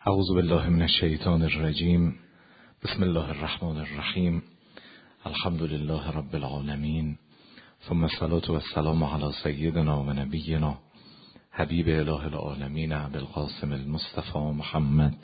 اعوذ بالله من الشیطان الرجیم. بسم الله الرحمن الرحیم. الحمد لله رب العالمین، ثم الصلاة والسلام علی سیدنا و نبینا حبیب اله العالمین ابی القاسم المصطفى محمد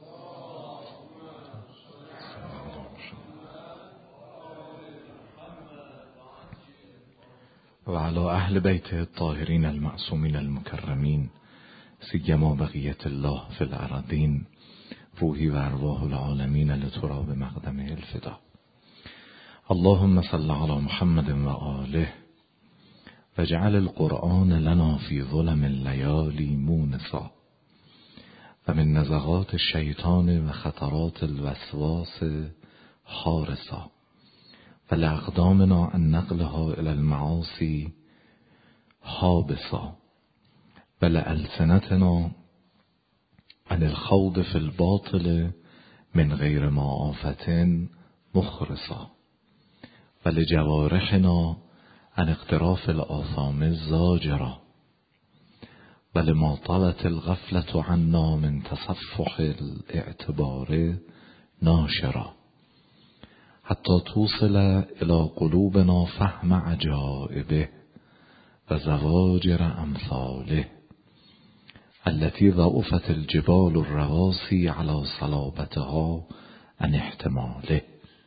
و علی اهل بیته الطاهرین المعصومین المکرمین، سیما بقیت الله فی الارضین، روحی و ارواح العالمین لتراب مقدمه الفدا. اللهم صل علی محمد و آله وجعل القرآن لنا فی ظلم الليالي مونسا و من نزغات الشیطان و خطرات الوسواس حارسا و لأقدامنا عن نقلها الى المعاصی حابسا و لألسنتنا عن الخوض في الباطل من غیر معافة مخرسا و لجوارحنا عن اقتراف الآثام زاجرا و لما طلت الغفلة عنا من تصفح الاعتبار ناشرا حتى توصل الى قلوبنا فهم عجائبه و زواجر امثاله التي ضعفت الجبال الرواسي على صلابتها عن احتماله.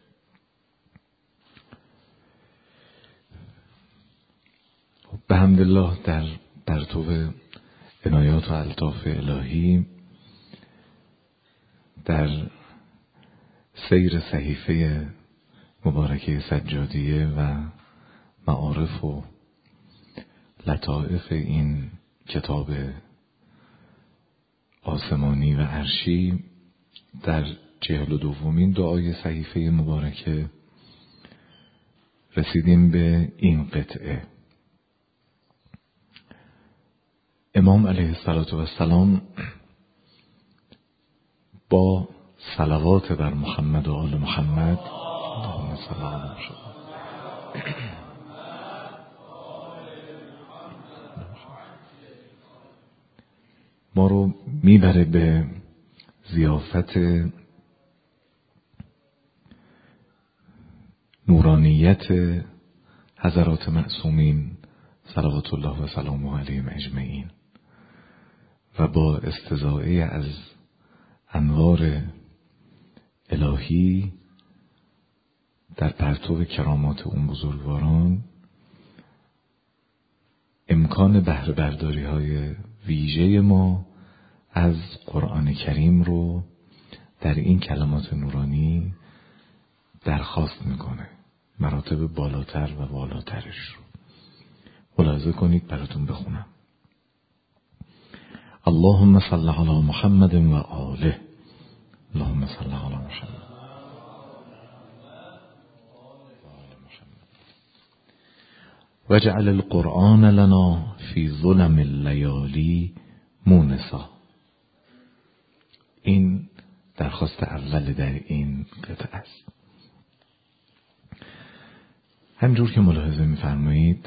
بحمدالله در پرتو عنایات و الطاف الهی در سیر صحیفه مبارکه سجادیه و معارف و لطائف این کتاب آسمانی و عرشی، در 42مین دعای صحیفه مبارکه رسیدیم به این قطعه. امام علیه السلام با صلوات بر محمد و آل محمد اللهم صل علی محمد ما رو میبره به ضیافت نورانیت حضرات معصومین صلوات الله و سلامه علیهم اجمعین و با استضاعه از انوار الهی در پرتو کرامات اون بزرگواران امکان بهره برداری های ویژه ما از قرآن کریم رو در این کلمات نورانی درخواست میکنه، مراتب بالاتر و بالاترش رو ملاحظه کنید. براتون بخونم. اللهم صل علی محمد و آله. اللهم صل علی محمد وجعل القرآن لنا فی ظلم الليالي مونسا. این درخواست اول در این قطعه است. همجور که ملاحظه می‌فرمایید،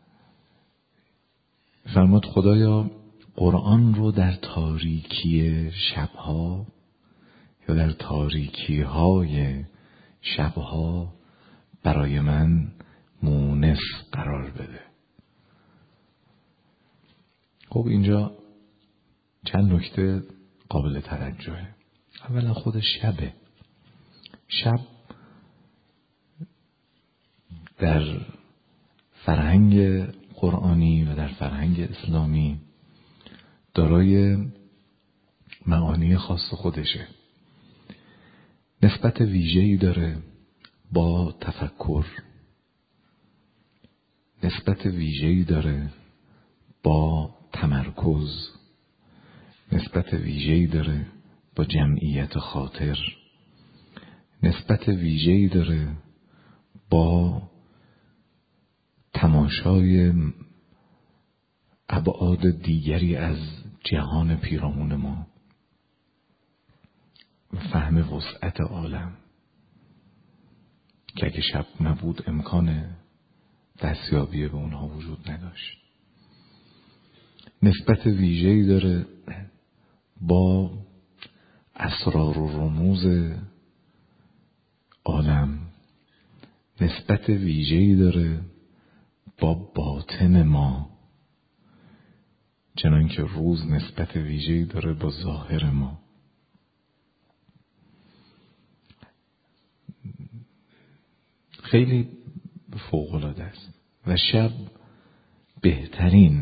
فرمود خدایا قرآن رو در تاریکی شبها یا در تاریکی های شبها برای من مونس قرار بده. خب اینجا چند نکته قابل توجهه. اولا خود شبه. شب در فرهنگ قرآنی و در فرهنگ اسلامی دارای معانی خاص خودشه. نسبت ویژه‌ای داره با تفکر، نسبت ویژه‌ای داره با تمرکز، نسبت ویژه‌ای داره با جمعیت خاطر، نسبت ویژه‌ای داره با تماشای ابعاد دیگری از جهان پیرامون ما و فهم وسعت عالم که اگه شب نبود امکان دستیابی به اونها وجود نداشت. نسبت ویژه‌ای داره با اسرار و رموز عالم نسبت ویژه‌ای داره با باطن ما، چنان که روز نسبت ویژه‌ای داره با ظاهر ما. خیلی فوق‌العاده است و شب بهترین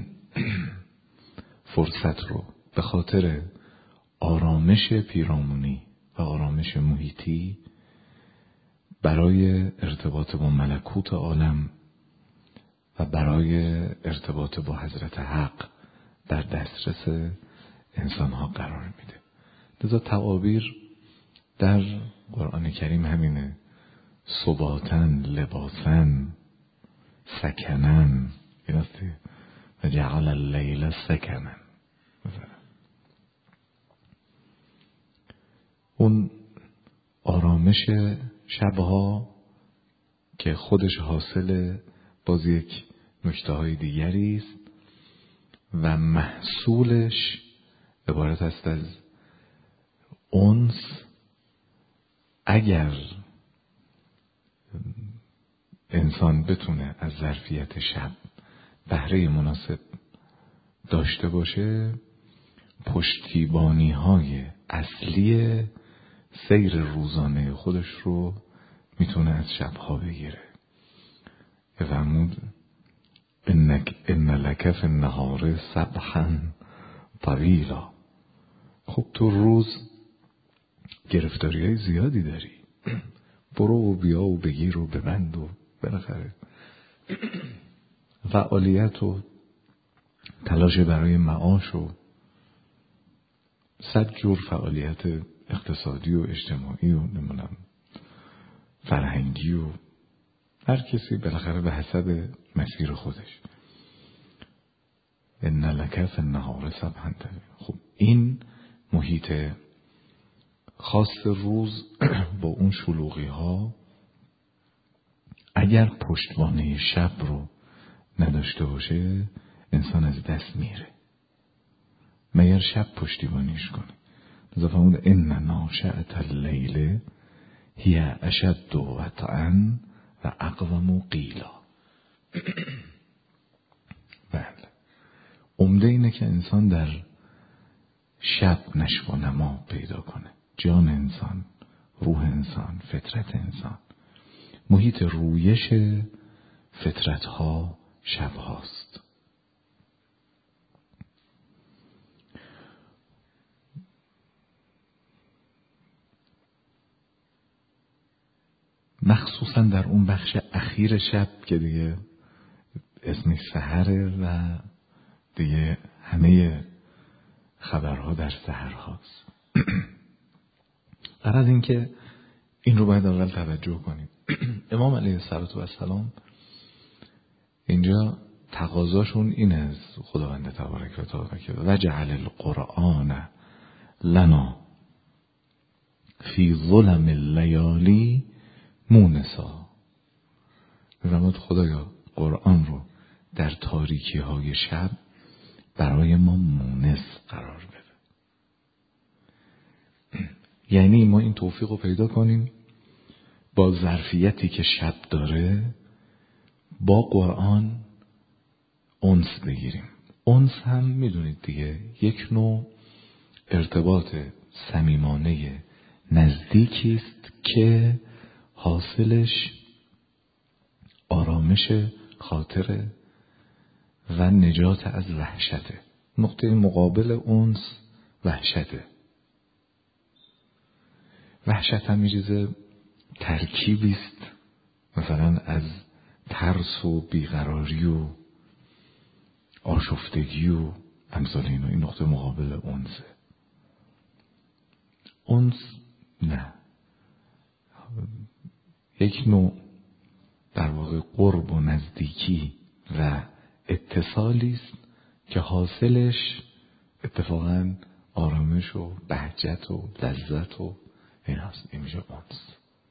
فرصت رو به خاطر آرامش پیرامونی و آرامش محیطی برای ارتباط با ملکوت عالم و برای ارتباط با حضرت حق در دسترس انسانها قرار میده. لذا تعابیر در قرآن کریم همینه: ثباتن، لباسن، سکنن، این است و جعل اللیل سکنن. اون آرامش شبها که خودش حاصل باز یک نکته های دیگری است و محصولش عبارت است از انس. اگر انسان بتونه از ظرفیت شب بهره مناسب داشته باشه، پشتیبانی های اصلی سیر روزانه خودش رو میتونه از شبها بگیره. فرمود ان لک فی النهار سبحا طویلا. خب تو روز گرفتاری های زیادی داری، برو و بیا و بگیر و ببند و بالاخره فعالیت و تلاش برای معاش و صد جور فعالیت اقتصادی و اجتماعی و نمیدونم فرهنگی و هر کسی بالاخره به حسب مسیر خودش. ان لک فی النهار سبحا طویلا. خب این محیط خاص روز با اون شلوغی ها اگر پشتوانه شب رو نداشته باشه انسان از دست میره مگر شب پشتیبانیش کنه. لذا فرمود ان ناشئة اللیل هی اشد وطئا و اقوم قیلا. بله، عمده اینه که انسان در شب نشو و نما پیدا کنه. جان انسان، روح انسان، فطرت انسان، محیط رویش فطرت ها شب هاست. مخصوصا در اون بخش اخیر شب که دیگه اسمش سحره و دیگه همه خبرها در سحر هاست. غرض این که این رو باید اول توجه کنیم. امام علیه السلام اینجا تقاضاشون این از خداوند تبارک و تعالی که وجعل القرآن لنا فی ظلم اللیالی مونسا. می‌فرماد خدایا قرآن رو در تاریکی های شب برای ما مونس قرار بده. یعنی ما این توفیق رو پیدا کنیم با ظرفیتی که شب داره با قرآن انس بگیریم. انس هم میدونید دیگه یک نوع ارتباط صمیمانه نزدیکی است که حاصلش آرامش خاطر و نجات از وحشته. نقطه مقابل انس وحشته. وحشت هم می‌ریزه ترکیبی است مثلا از ترس و بیقراری و آشفتگی و امثال اینا. این نقطه مقابل انسه. انس نه، یک نوع در واقع قرب و نزدیکی و اتصالی است که حاصلش اتفاقاً آرامش و بهجت و لذت و این هست. این میشه انس.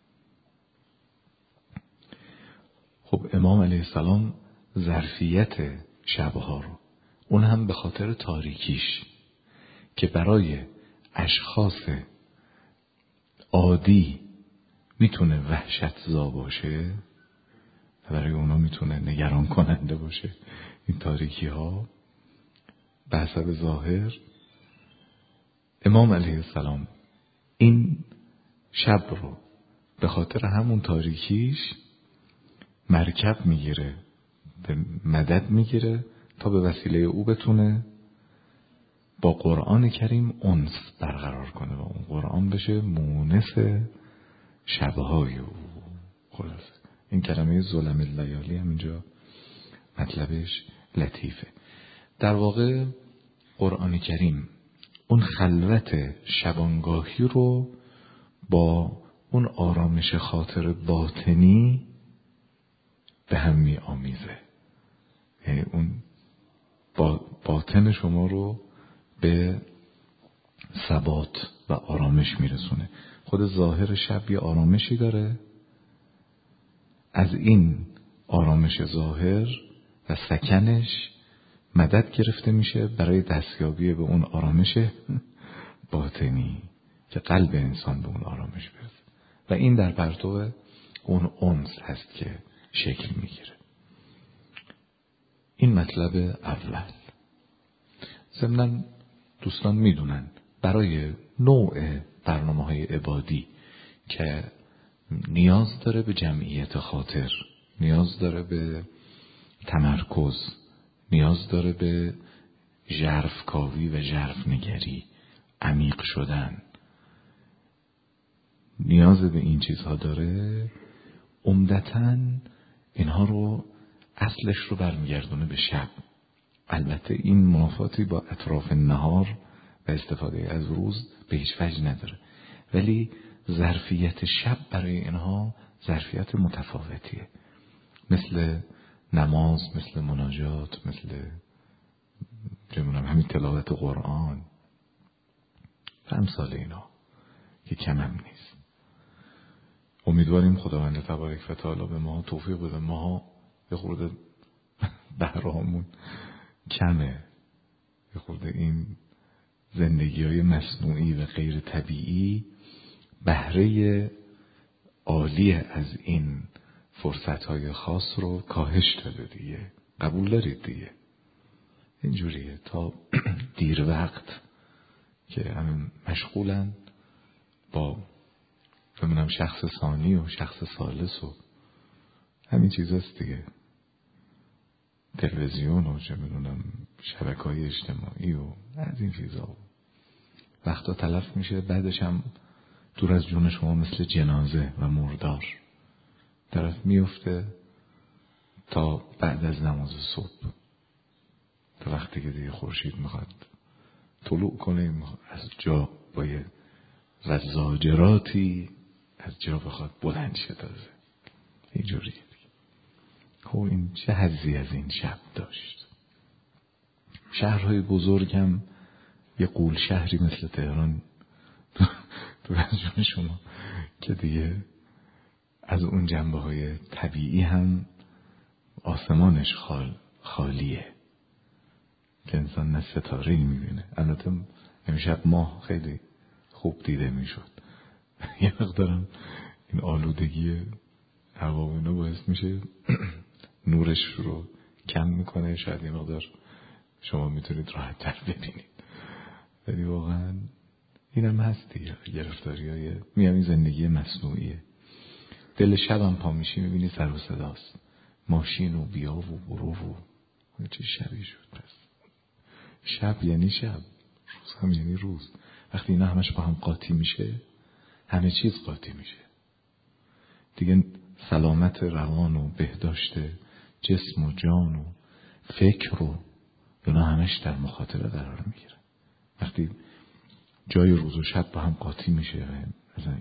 خب امام علیه السلام ظرفیت شبها رو اون هم به خاطر تاریکیش که برای اشخاص عادی میتونه وحشتزا باشه و برای اونا میتونه نگران کننده باشه این تاریکی ها به حسب ظاهر. امام علیه السلام این شب رو به خاطر همون تاریکیش مرکب میگیره، به مدد میگیره تا به وسیله او بتونه با قرآن کریم انس برقرار کنه و اون قرآن بشه مونس شبهای او. خلاصه این کلمه ظلم اللیالی هم اینجا مطلبش لطیفه. در واقع قرآن کریم اون خلوت شبانگاهی رو با اون آرامش خاطر باطنی به هم می آمیزه، یعنی اون باطن شما رو به ثبات و آرامش میرسونه. خود ظاهر شب یه آرامشی داره، از این آرامش ظاهر و سکنش مدد گرفته میشه برای دستیابی به اون آرامش باطنی که قلب انسان به اون آرامش برسه و این در پرتو اون انس هست که شکل میگیره. این مطلب اول. ضمناً دوستان میدونن برای نوع برنامه‌های عبادی که نیاز داره به جمعیت خاطر، نیاز داره به تمرکز، نیاز داره به ژرفکاوی و ژرفنگری، عمیق شدن، نیاز به این چیزها داره. عمدتاً اینها رو اصلش رو برمیگردونه به شب. البته این منافاتی با اطراف نهار و استفاده از روز به هیچ وجه نداره، ولی ظرفیت شب برای اینها ظرفیت متفاوتیه، مثل نماز، مثل مناجات، مثل همین تلاوت قرآن و امثال اینا که کم هم نیست. امیدواریم خداوند تبارک و تعالی به ما توفیق بده. ما یه خورده بهرهامون کمه، یه خورده این زندگی‌های مصنوعی و غیر طبیعی بهره عالی از این فرصت‌های خاص رو کاهش داده دیگه. قبول دارید دیگه اینجوریه تا دیر وقت که همین مشغولن با شخص ثانی و شخص ثالث و همین چیزاست دیگه، تلویزیون و شبکه‌های اجتماعی و از این چیزا وقتا تلف میشه، بعدش هم دور از جون شما مثل جنازه و مردار طرف میفته تا بعد از نماز صبح، تا وقتی که دیگه خورشید میخواد طلوع کنه از جا با یه زجاجراتی از جا بخواد بلند شه تازه اینجوریه دیگه. خب این چه حظی از این شب داشت. شهرهای بزرگ هم یه قول شهری مثل تهران دور از جون شما که دیگه از اون جنبه های طبیعی هم آسمانش خالیه که انسان نه ستاره‌ای میبینه. البته امشب ماه خیلی خوب دیده میشد. یه مقدارم این آلودگی هوا و اینا باعث میشه نورش رو کم میکنه، شاید یه مقدار شما میتونید راحت تر ببینید، ولی واقعا اینم هست دیگه. گرفتاری های این زندگی مصنوعیه. دل شب هم پا میشی میبینی سر و صداست، ماشین و بیا و برو و چه شبی شد. پس شب یعنی شب، روز هم یعنی روز. وقتی اینا همش با هم قاطی میشه همه چیز قاطی میشه دیگه. سلامت روان و بهداشت جسم و جان و فکر و اینا همش در مخاطره قرار میگیره وقتی جای روز و شب با هم قاطی میشه. مثلا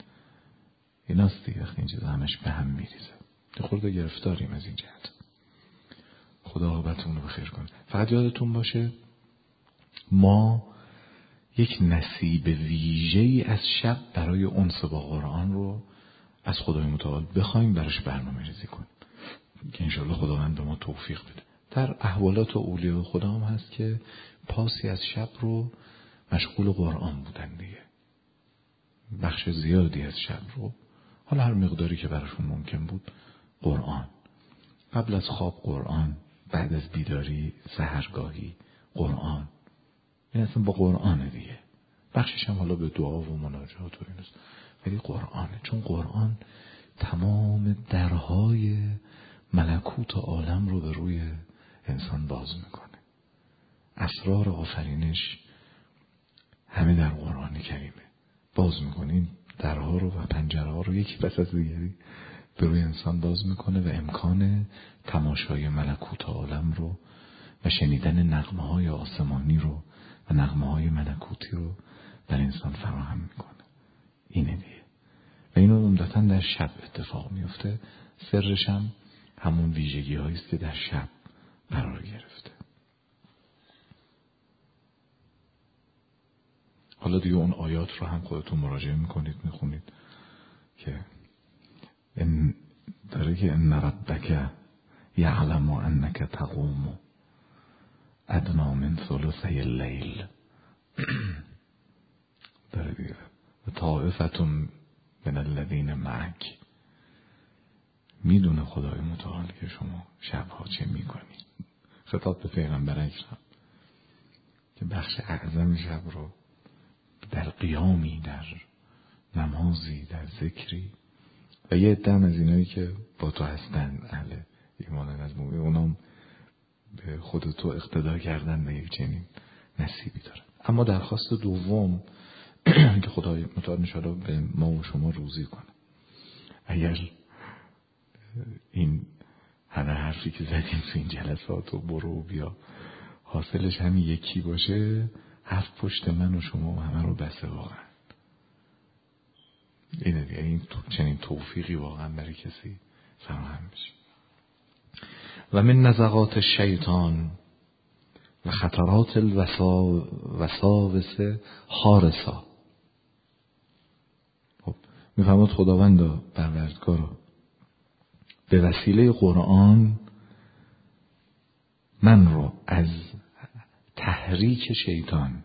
ایناست دیگه، وقتی این چیزا همش به هم میریزه. خورده گرفتاریم از این جهت. خدا عاقبتمون رو بخیر کنه. فقط یادتون باشه ما یک نصیب ویژه‌ای از شب برای انس با قرآن رو از خدای متعال بخوایم براش برنامه ریزی کنیم که انشاءالله خداوند به ما توفیق بده. در احوالات اولیاء خدا هم هست که پاسی از شب رو مشغول قرآن بودن دیگه. بخش زیادی از شب رو، حالا هر مقداری که براشون ممکن بود، قرآن. قبل از خواب قرآن، بعد از بیداری سحرگاهی قرآن. این اصلا با قرآن دیگه. بخشش هم حالا به دعا و مناجات و اینست، ولی قرآنه. چون قرآن تمام درهای ملکوت عالم رو به روی انسان باز میکنه. اسرار آفرینش همه در قرآن کریمه. باز میکنه این درها رو و پنجره ها رو یکی پس از دیگری به روی انسان باز میکنه و امکان تماشای ملکوت عالم رو و شنیدن نغمه های آسمانی رو و نغمه های ملکوتی رو در انسان فراهم میکنه. اینه دیگه. و اینو عمدتاً در شب اتفاق میفته. سرش هم همون ویژگی هایی است که در شب قرار گرفته. حالا دیگه اون آیات رو هم خودتون مراجعه میکنید، میخونید که داره که ان ربک یعلم انک تقوم ادنا من ثلثی اللیل داره دیگه و طائفة من الذین معک. میدونه خدای متعال که شما شبها چه میکنید. خطاب به پیغمبر اکرم که بخش اعظم شب رو در قیامی، در نمازی، در ذکری و یه عده از اینایی که با تو هستن اهل ایمان از مومن، اونام به خود تو اقتدا کردن و یک چنین نصیبی دارن. اما درخواست دوم که خدای متعال انشاءالله به ما و شما روزی کنه، اگر این همه حرفی که زدیم تو این جلسات و برو و بیا حاصلش همین یکی باشه، حرف پشت من و شما و همه رو بسه واقعا. اینه دیگه. این چنین توفیقی واقعا برای کسی فراهم میشه. و من نزغات الشیطان و خطرات الوساوس حارسا. خب میفهمد خداوند پروردگار به وسیله قرآن من رو از تحریک شیطان،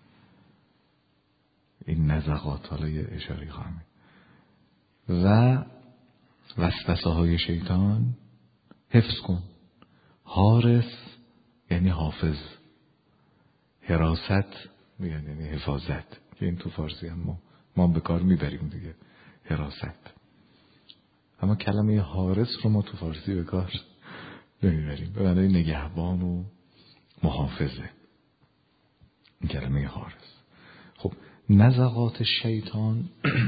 این نزغات حالا یه اشاره خواهم، و وسوسه های شیطان حفظ کن. حارس یعنی حافظ، حراست یعنی حفاظت، که این تو فارسی هم ما به کار میبریم دیگه، حراست. اما کلمه حارس رو ما تو فارسی به کار نمیبریم، به معنای نگهبان و محافظه این کلمه حارس. خب نزغات شیطان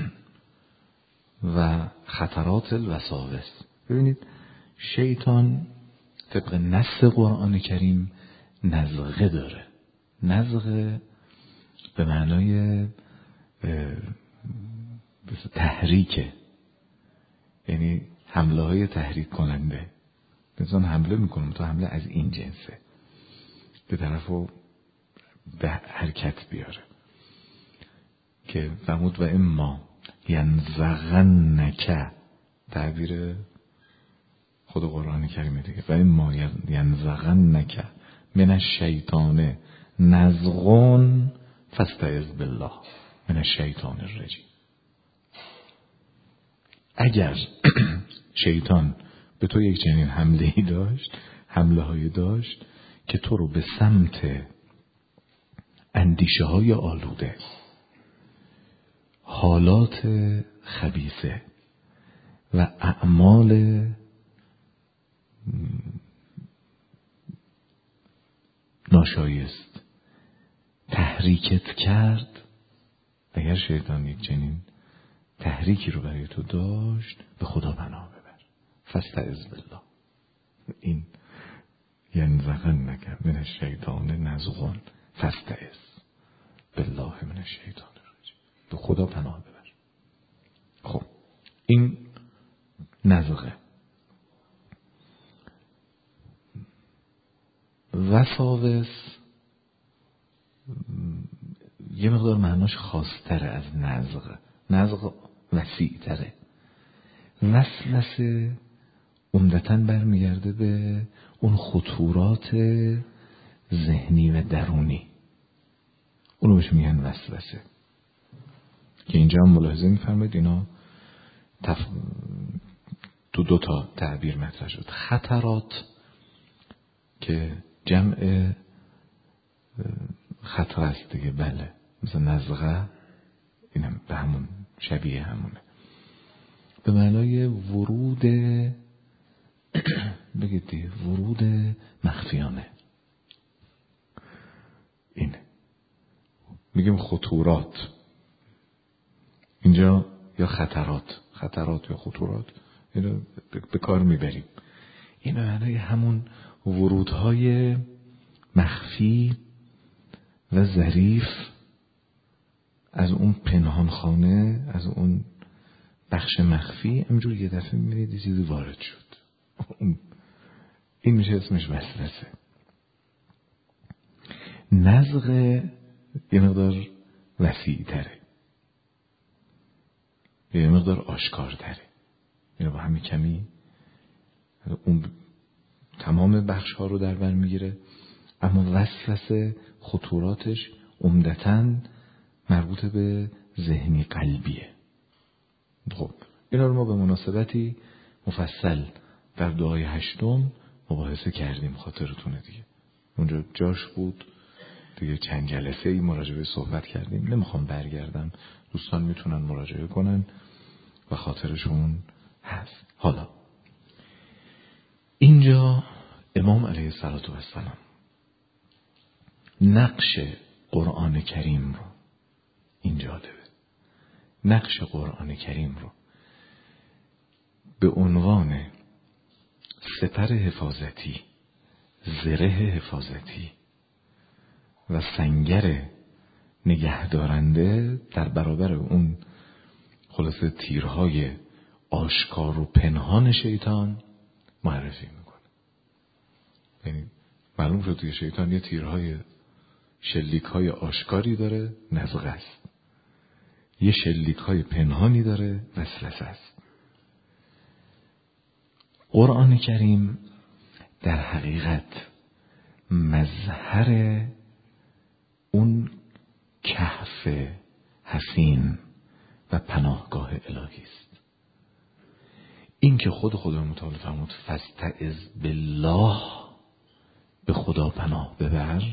و خطرات الوساوس. ببینید شیطان طبق نص قرآن کریم نزغه داره. نزغه به معنای تحریکه، یعنی حمله های تحریک کننده. انسان حمله میکنه، تو حمله از این جنسه به طرفو به حرکت بیاره، که فرمود و اما ینزغنک، تعبیر خود قرآن کریمه دیگه، و اما ینزغنک من الشیطان نزغون فاستعذ بالله من الشیطان الرجیم. اگر شیطان به تو یک چنین حمله‌ای داشت، حمله هایی داشت که تو رو به سمت اندیشه های آلوده، حالات خبیثه و اعمال ناشایست تحریکت کرد، اگر شیطان یک چنین تحریکی رو برای تو داشت، به خدا پناه ببر. فاستعذ بالله. این ینزغنک من الشیطان نزغون فاستعذ بالله من الشیطان الرجیم. به خدا پناه ببر. خب این نزغه. وساوس یه مقدار معناش خاص‌تره از نزغ. نزغ وسیع‌تره. وسوسه عمدتاً برمیگرده به اون خطورات ذهنی و درونی، اونو بهش میگن وسوسه، که اینجا هم ملاحظه می‌فرمایید اینا دو تا تعبیر مطرح شد. خطرات که جمع خطر است دیگه، بله، مثل نزغه، اینم به همون شبیه همونه، به معنای ورود بگید دیگه، ورود مخفیانه. اینه میگیم خطورات، اینجا یا خطرات یا خطورات، اینو به کار میبریم. این معنای همون ورودهای مخفی و ظریف از اون پنهانخانه، از اون بخش مخفی، همینجور یه دفعه میبینید یه چیزی وارد شد. این میشه اسمش وسوسه. نزغ یه مقدار وسیع تره، یه مقدار آشکار تره، اینو با همین کمی اون تمام بخش ها رو در بر میگیره. اما وسوسه خطوراتش عمدتاً مربوط به ذهنی قلبیه. خب اینا رو ما به مناسبتی مفصل در دعای 8 مباحثه کردیم، خاطرتونه دیگه، اونجا جاش بود دیگه. چند جلسه ای مراجعه صحبت کردیم، نمیخوام برگردم، دوستان میتونن مراجعه کنن و خاطرشون هست. حالا اینجا امام علیه السلام نقش قرآن کریم رو، این جالبه، نقش قرآن کریم رو به عنوان سپر حفاظتی، زره حفاظتی و سنگر نگهدارنده در برابر اون خلاصه تیرهای آشکار و پنهان شیطان معرفی میکنه. یعنی معلوم شد که شیطان یه تیرهای شلیک‌های آشکاری داره، نزغه است، یه شلیک‌های پنهانی داره، وسوسه است. قرآن کریم در حقیقت مظهر اون کهف حصین و پناهگاه الهی است. این که خدا متعال فرمود فاستعذ بالله، به خدا پناه ببر،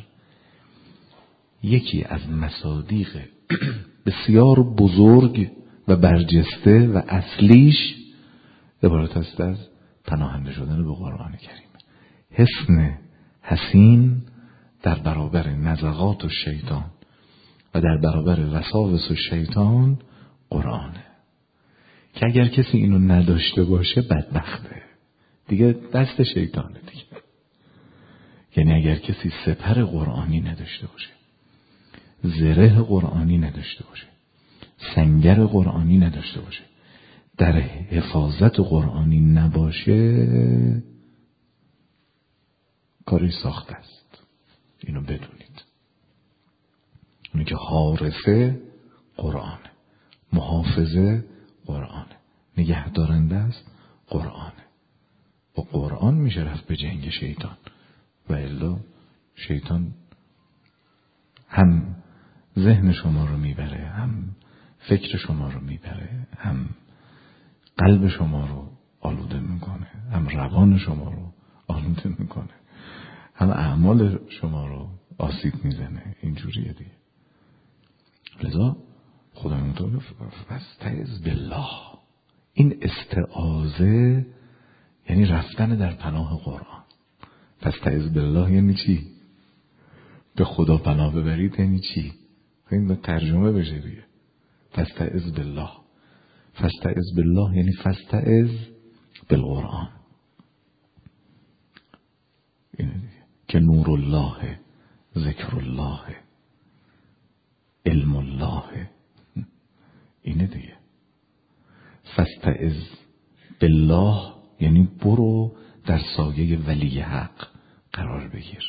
یکی از مصادیق بسیار بزرگ و برجسته و اصلیش عبارت است از پناهنده شدن به قرآن کریم. حصن حصین در برابر نزغات و شیطان و در برابر وساوس و شیطان قرآنه، که اگر کسی اینو نداشته باشه بدبخته دیگه، دست شیطانه دیگه. یعنی اگر کسی سپر قرآنی نداشته باشه، زره قرآنی نداشته باشه، سنگر قرآنی نداشته باشه، در حفاظت قرآنی نباشه، کاری ساخته است. اینو بدونید. اونی که حارسه قرآنه، محافظه قرآنه، نگهدارنده است قرآنه. با قرآن میشه رفت به جنگ شیطان، و الا شیطان هم ذهن شما رو میبره، هم فکر شما رو میبره، هم قلب شما رو آلوده میکنه، هم روان شما رو آلوده میکنه، هم اعمال شما رو آسیب میزنه. اینجوریه دیگه. لذا خدا متعال فاستعذ بالله، این استعاذه یعنی رفتن در پناه قرآن. فاستعذ بالله یعنی چی؟ به خدا پناه ببرید یعنی چی؟ این به ترجمه بشه دیگه. فاستعذ بالله، فاستعذ بالله یعنی فاستعذ بالقرآن. اینه دیگه که نور الله، ذکر الله، علم الله، اینه دیگه. فاستعذ بالله یعنی برو در سایه ولی حق قرار بگیر،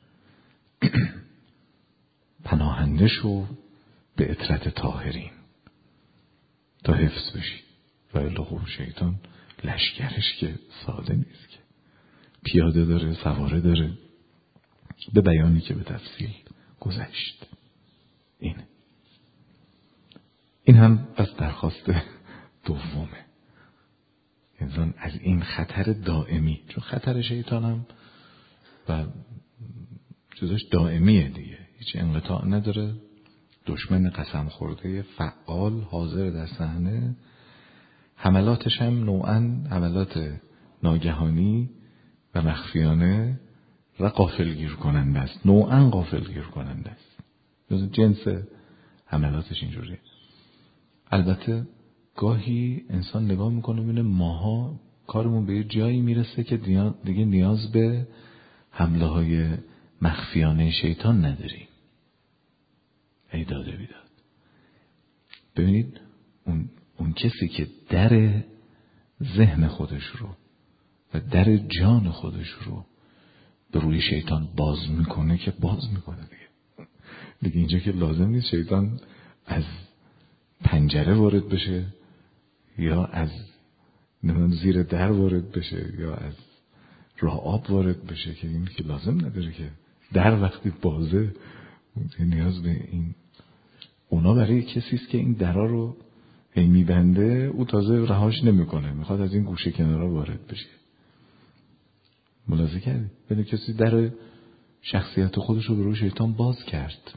پناهنده شو به عطرت طاهرین تا حفظ بشی. و الا خب شیطان لشکرش که ساده نیست، که پیاده داره، سواره داره، به بیانی که به تفصیل گذشت. این این هم از درخواست دومه. انسان از این خطر دائمی، چون خطر شیطان هم و جزاش دائمیه دیگه، هیچ انقطاع نداره، دشمن قسم خورده فعال حاضر در صحنه، حملاتش هم نوعاً حملات ناگهانی و مخفیانه و غافلگیر کننده است، نوعاً غافلگیر کننده است. جنس حملاتش اینجوریه. البته گاهی انسان نگاه میکنه میبینه ماها کارمون به یه جایی میرسه که دیگه نیاز به حمله های مخفیانه شیطان نداریم. ای داده بیداد. ببینید اون کسی که در ذهن خودش رو و در جان خودش رو به روی شیطان باز میکنه که باز میکنه دیگه اینجا که لازم نیست شیطان از پنجره وارد بشه یا از زیر در وارد بشه یا از راه آب وارد بشه، که این که لازم نداره که در وقتی بازه نیاز به این. اونا برای کسیست که این درا رو هی میبنده، او تازه رهاش نمیکنه، میخواد از این گوشه کنارا وارد بشه. ملاحظه کردی؟ ولی کسی در شخصیت خودش رو به روی شیطان باز کرد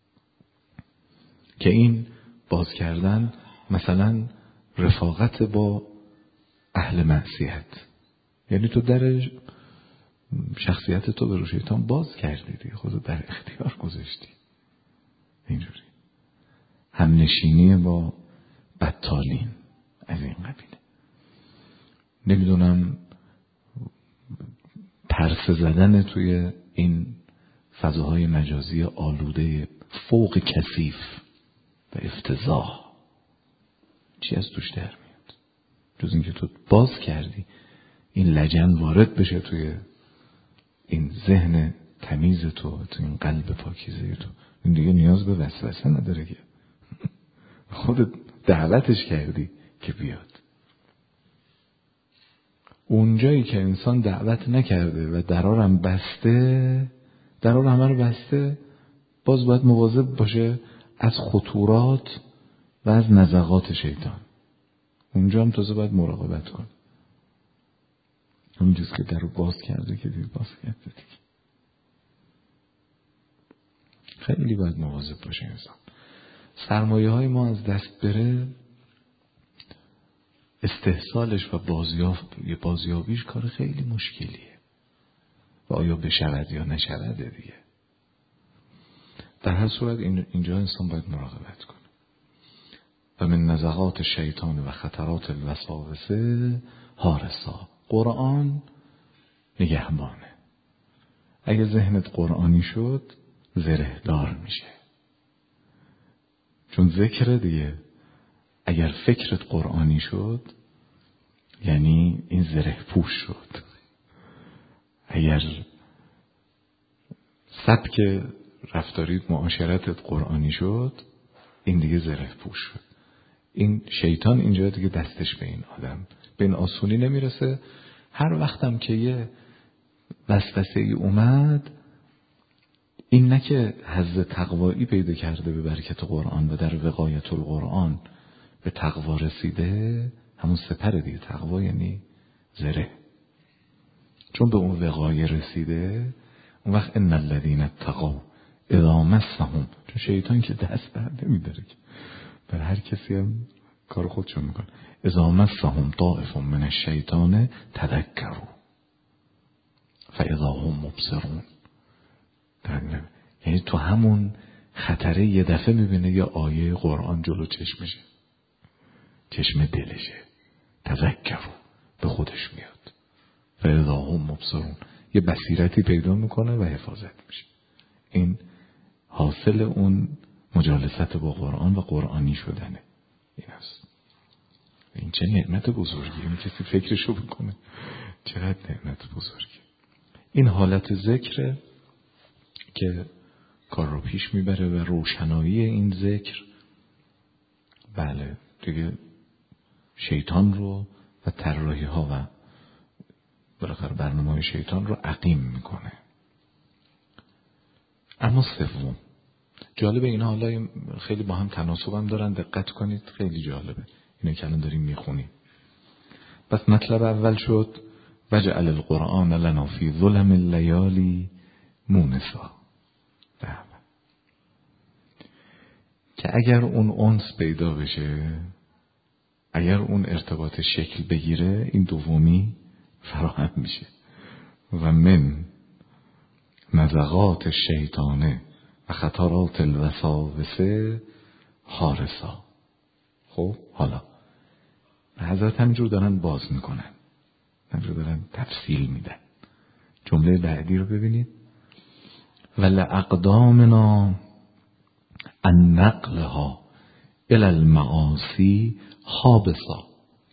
که این باز کردن مثلا رفاقت با اهل معصیت، یعنی تو در شخصیت تو به روی شیطان باز کردی دیگه، خودت در اختیار گذاشتی. اینجوری هم نشینی با بدتالین از این قبیله. نمیدونم پرسه زدن توی این فضاهای مجازی آلوده فوق کثیف و افتضاح چی از توش در میاد جز اینکه تو باز کردی این لجن وارد بشه توی این ذهن تمیز تو این قلب پاکیزه تو. این دیگه نیاز به وسوسه نداره که خودت دعوتش کردی که بیاد. اونجایی که انسان دعوت نکرده و درارم بسته، درار همه رو بسته، باز باید مواظب باشه از خطورات و از نزغات شیطان. اونجا هم تازه باید مراقبت کن. اون چیز که در رو باز کرده که دیگه باز کرده دیگه. خیلی باید مواظب باشه انسان. سرمایه های ما از دست بره، استحصالش و بازیابیش کار خیلی مشکلیه و آیا بشود یا نشود دیگه. در هر صورت اینجا انسان باید مراقبت کنه. و من نزغات شیطان و خطرات الوساوس حارسا. قرآن نگهبانه. اگه ذهنت قرآنی شد زره دار میشه، چون ذکر دیگه. اگر فکرت قرآنی شد یعنی این زره پوش شد. اگر سبک رفتاریت معاشرتت قرآنی شد این دیگه زره پوش شد. این شیطان اینجا دیگه دستش به این آدم به این آسونی نمیرسه. هر وقتم که یه وسوسه ای اومد، این نه که حظ تقوایی پیدا کرده به برکت قرآن و در وقایت القرآن به تقوا رسیده، همون سپر دیگه. تقوا یعنی زره. چون به اون وقایه رسیده، اون وقت ان الذین اتقوا اذا مسهم، چون شیطان که دست در نمیداره که بر هر کسی هم کار خودشون میکنه. اذا مسهم طائف من الشیطان تذکروا فاذا هم مبصرون. یعنی تو همون خطره یه دفعه میبینه یه آیه قرآن جلو چشمشه، چشم دلشه، تذکروا، به خودش میاد. فاذا هم مبصرون، یه بصیرتی پیدا میکنه و حفاظت میشه. این حاصل اون مجالست با قرآن و قرآنی شدنه. این است. این چه نعمت بزرگی. این کسی فکرشو بکنه چقدر نعمت بزرگی. این حالت ذکر که کار رو پیش میبره و روشنایی این ذکر بله دیگه شیطان رو و طراحی ها و بالاخره برنامه شیطان رو عقیم میکنه. اما سوم جالبه اینا حالا خیلی با هم تناسب هم دارن، دقت کنید خیلی جالبه اینه که الان داریم میخونیم. پس مطلب اول شد وجعل القرآن لنا فی ظلم اللیالی مونسا، که اگر اون انس پیدا بشه، اگر اون ارتباط شکل بگیره، این دومی فراهم میشه. و من نزغات الشیطانه و خطرات الوساوس حارسا. خب حالا حضرت همینجور دارن باز میکنن، همینجور دارن تفصیل میدن. جمله بعدی رو ببینید. ولأقدامنا ان نقلها الی المعاصی حابسا،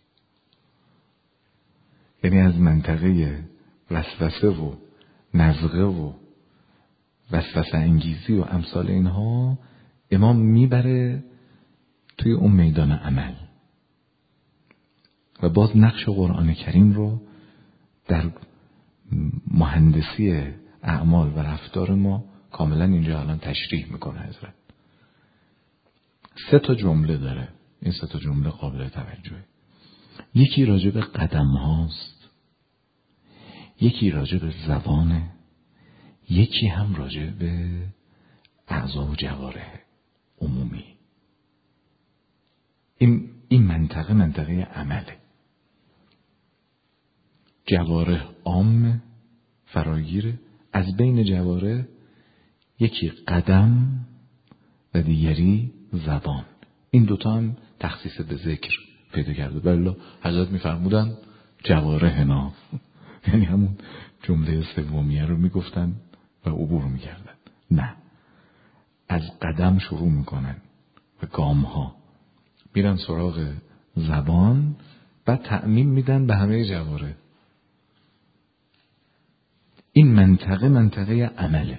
یعنی از منطقه وسوسه و نزغه و وسوسه انگیزی و امثال اینها امام میبره توی اون میدان عمل و باز نقش قرآن کریم رو در مهندسی اعمال و رفتار ما کاملا اینجا الان تشریح میکنه حضرت. 3 جمله داره، این 3 جمله قابل توجهه. یکی راجع به قدم هاست، یکی راجع به زبانه، یکی هم راجع به اعضا و جوارح عمومی. این منطقه عمله. جوارح عام فراگیره، از بین جوارح یکی قدم و دیگری زبان. این دوتا هم تخصیص به ذکر پیدا کرده. بله حضرت میفرمودن جوارحنا، یعنی همون جمله سومیه رو میگفتن و عبور میکردن. نه، از قدم شروع میکنن و گام ها میرن سراغ زبان و تعمیم میدن به همه جوارح. این منطقه عمله.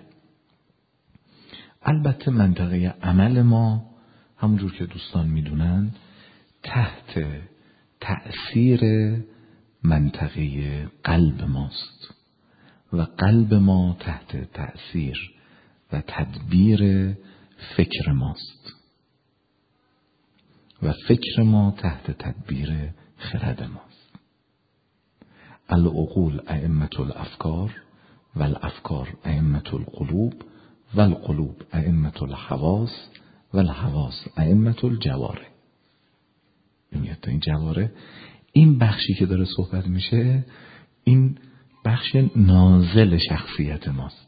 البته منطقه عمل ما همونجور که دوستان میدونن تحت تأثیر منطقه قلب ماست و قلب ما تحت تأثیر و تدبیر فکر ماست و فکر ما تحت تدبیر خرد ماست. العقول ائمة الافکار و الافکار ائمة القلوب و القلوب ائمة الحواس و الحواس ائمة الجوارح. این جوارح، این بخشی که داره صحبت میشه، این بخش نازل شخصیت ماست.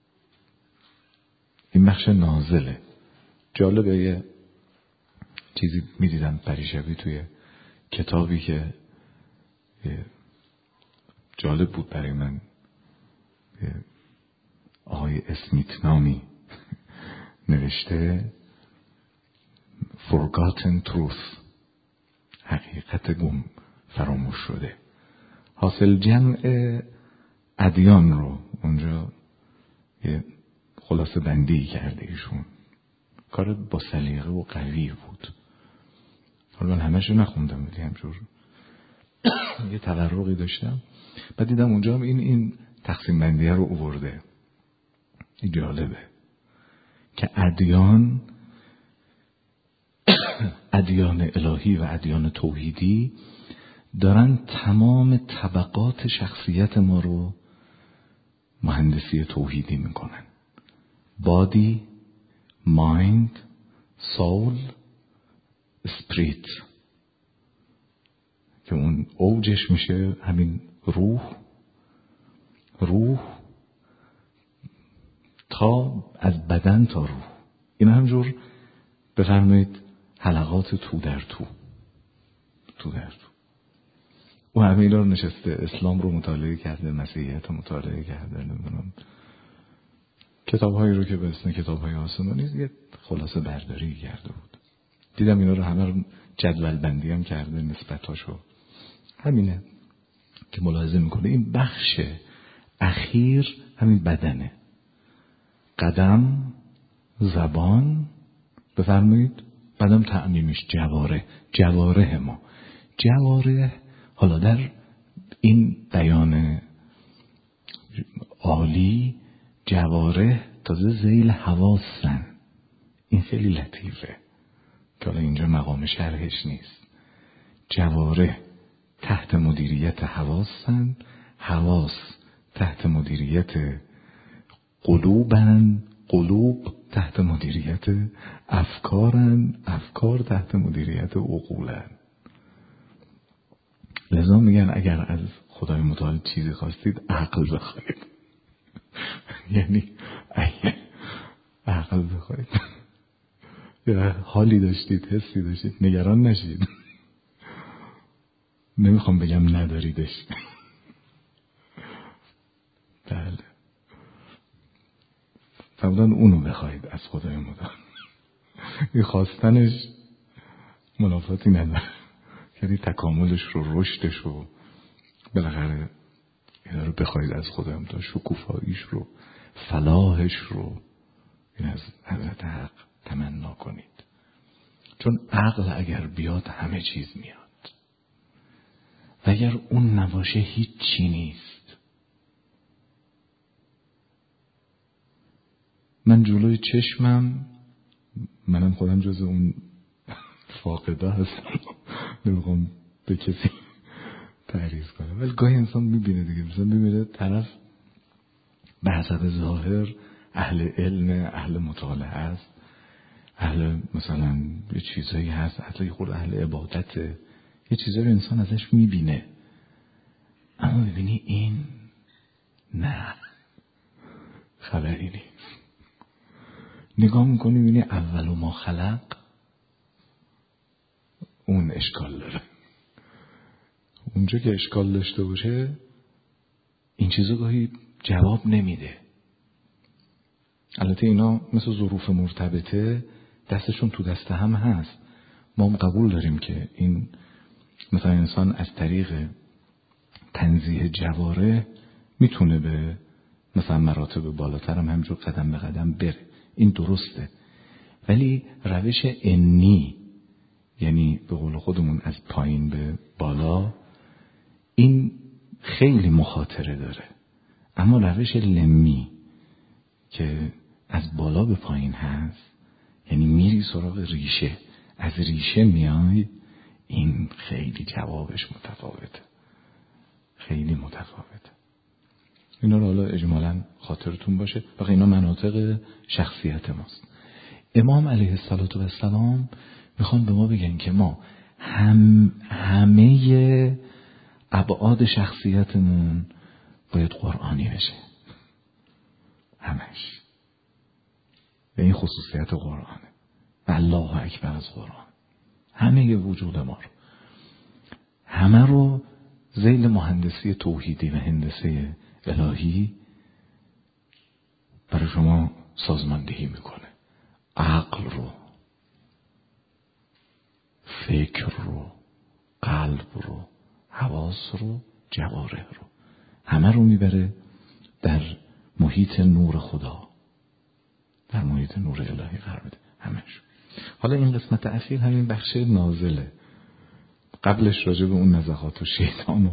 این بخش نازله. جالبه یه چیزی میدیدم پریشبی توی کتابی که جالب بود برای من، آقای اسمیت نامی نوشته Forgotten Truth، حقیقت گم فراموش شده. حاصل جمع ادیان رو اونجا یه خلاصه بندی کرده ایشون. کار با سلیقه و قوی بود. حالا من همش رو نخوندم ولی همجور یه تورقی داشتم. بعد دیدم اونجا هم این تقسیم بندیه رو آورده. این جالبه که ادیان الهی و ادیان توحیدی دارن تمام طبقات شخصیت ما رو مهندسی توحیدی میکنن. body، mind، soul، spirit، که اون اوجش میشه همین روح تا از بدن تا روح. این همجور بفرمایید حلقات تو در تو. و همه اینا رو نشسته، اسلام رو مطالعه کرده، مسیحیت رو مطالعه کرده، نمیدونم کتاب‌هایی رو که به اسم کتاب‌های آسمانی یه خلاصه برداری کرده بود. دیدم اینا رو همه رو جدول بندی هم کرده، نسبتاشو. همینه که ملاحظه میکنه این بخش اخیر همین بدنه. قدم، زبان، بفرمایید بعدم تعمیمش جوارح ما. جوارح حالا در این بیان عالی، جوارح تازه ذیل حواسن. این خیلی لطیفه که حالا اینجا مقام شرحش نیست. جواره تحت مدیریت حواسن، حواس تحت مدیریت قلوبن، قلوب تحت مدیریت افکارن، افکار تحت مدیریت عقولن. لذا میگن اگر از خدای متعال چیزی خواستید عقل بخواید. یعنی اگه عقل بخواید یا حالی داشتید، حسی داشتید، نگران نشید. نمیخوام بگم نداریدش. بله، فرمودن اونو بخواید از خدای متعال. این خواستنش منافاتی نداره، یعنی تکاملش رو، رشدش رو بالاخره اینا رو بخواید از خدای متعال، شکوفاییش رو، فلاحش رو این از حضرت حق تمنا کنید. چون عقل اگر بیاد همه چیز میاد و اگر اون نباشه هیچ چی نیست. من جلوی چشمم، منم خودم جز اون فاقده هستم، نمیخوام به کسی تعریض کنم، ولی گاهی انسان میبینه دیگه، مثلا میبینه طرف به حسب ظاهر اهل علم، اهل مطالعه است، اهل مثلا یه چیزایی هست، حتی اهل عبادت، یه چیزایی رو انسان ازش میبینه، اما ببینی این نه، خبری نیست. نگاه میکنی میبینی اول ما خلق، اون اشکال داره. اونجا که اشکال داشته باشه این چیزا گاهی جواب نمیده. البته اینا مثل ظروف مرتبطه دستشون تو دست هم هست. ما هم قبول داریم که این مثلا انسان از طریق تنزیه جواره میتونه به مثلا مراتب بالاتر هم همجور قدم به قدم بره، این درسته. ولی روش انی، یعنی به قول خودمون از پایین به بالا، این خیلی مخاطره داره. اما روش لمی که از بالا به پایین هست، یعنی میری سراغ ریشه، از ریشه میای، این خیلی جوابش متفاوته، خیلی متفاوته. اینا رو حالا اجمالاً خاطرتون باشه. و اینا مناطق شخصیت ماست. امام علیه السلام میخوان به ما بگن که ما همه ابعاد شخصیتمون باید قرآنی بشه، همش. و این خصوصیت قرآنه. الله اکبر از قرآن. همه وجود ما رو، همه رو ذیل مهندسی توحیدی و هندسه الهی برای شما سازماندهی میکنه. عقل رو، فکر رو، قلب رو، حواس رو، جوارح رو، همه رو میبره در محیط نور خدا، در محیط نور الهی قرار بده، همش. حالا این قسمت اخیر همین بخش نازله. قبلش راجع به اون نزغات و شیطان و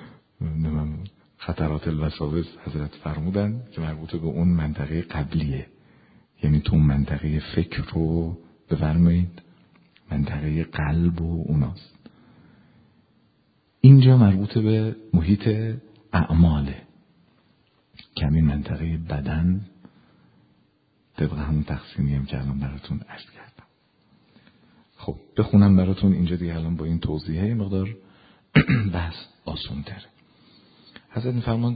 خطرات الوساوس حضرت فرمودن که مربوط به اون منطقه قبلیه، یعنی تو منطقه فکر رو بفرمایید، منطقه قلب و اوناست. اینجا مربوط به محیط اعماله که همین منطقه بدن، طبق همون تقسیمی هم که الان براتون عرض کردم. خب بخونم براتون اینجا دیگه. الان با این توضیحه مقدار بحث آسان تره. حضرت میفرمان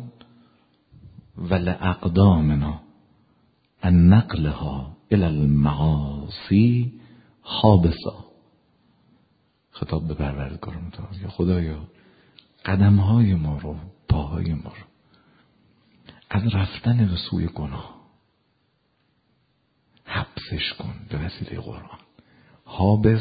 ولأقدامنا ان نقلها الى المعاصی حابسا. خطاب به پروردگار متعال، یا خدایا قدمهای ما رو، پاهای ما رو از رفتن به سوی گناه حبسش کن به وسیله قرآن. حابس،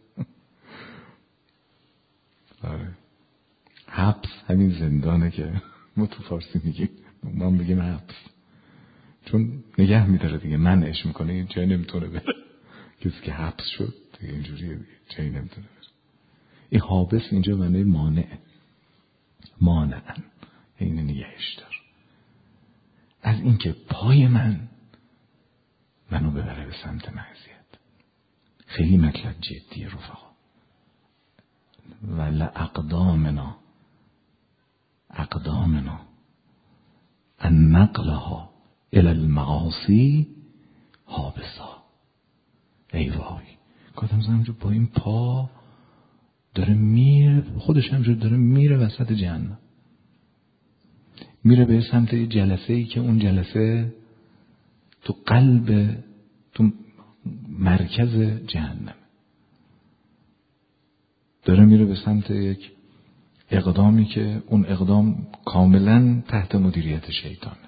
حبس همین زندانه که ما تو فارسی میگیم، ما میگیم حبس، چون نگه میداره دیگه، منعش میکنه، این جایی نمیتونه بره. کسی که حبس شد دیگه اینجوریه دیگه، جایی نمیتونه بره. این حابس اینجا معنی مانعن، این نگهش دار از اینکه پای منو ببره به سمت معصیت. خیلی مطلب جدیه رفقا. ولا اقدامنا ان نقلها الى المعاصی حابسا. ای وای، گفتم همونجور با این پا داره میره، خودش همونجور داره میره وسط جهنم، میره به سمت یه جلسه ای که اون جلسه تو قلب، تو مرکز جهنم، داره میره به سمت یک اقدامی که اون اقدام کاملا تحت مدیریت شیطانه.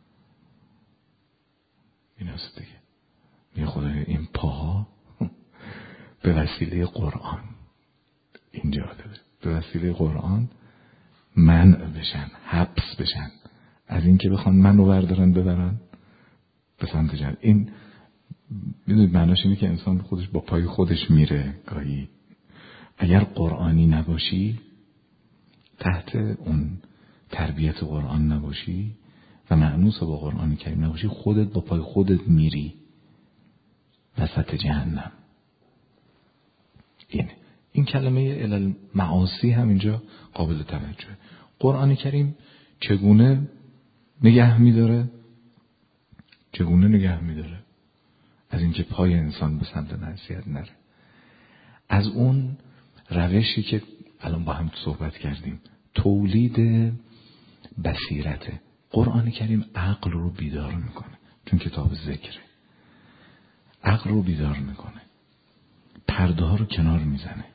این است دیگه. میگه خدایا این پاها به وسیله قرآن، این جالبه، به وسیله قرآن منع بشن، حبس بشن از این که بخوان منو ببرن به سمت جهنم. این میدونید معناش اینه که انسان خودش با پای خودش میره گاهی. اگر قرآنی نباشی، تحت اون تربیت قرآن نباشی و مأنوس با قرآن کریم نباشی، خودت با پای خودت میری وسط جهنم. این کلمه الی المعاصی هم اینجا قابل توجهه. قرآن کریم چگونه نگه میداره از اینکه پای انسان به سمت معصیت نره؟ از اون روشی که الان با هم صحبت کردیم، تولید بصیرته. قرآن کریم عقل رو بیدار میکنه، چون کتاب ذکره. عقل رو بیدار میکنه، پرده ها رو کنار میزنه،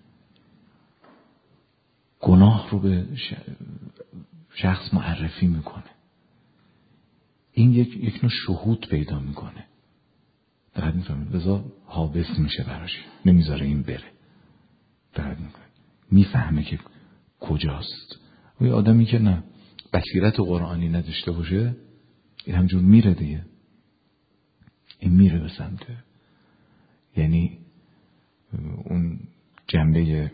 گناه رو به شخص معرفی میکنه. این یک نوع شهود پیدا میکنه. دقیق میفهمید؟ لذا حابس میشه براش، نمیذاره این بره. دقیق میکنه، میفهمه که کجاست. و یه آدمی که نه بصیرت قرآنی نداشته باشه، این همجور میره دیگه. این میره به سمت، یعنی اون جنبه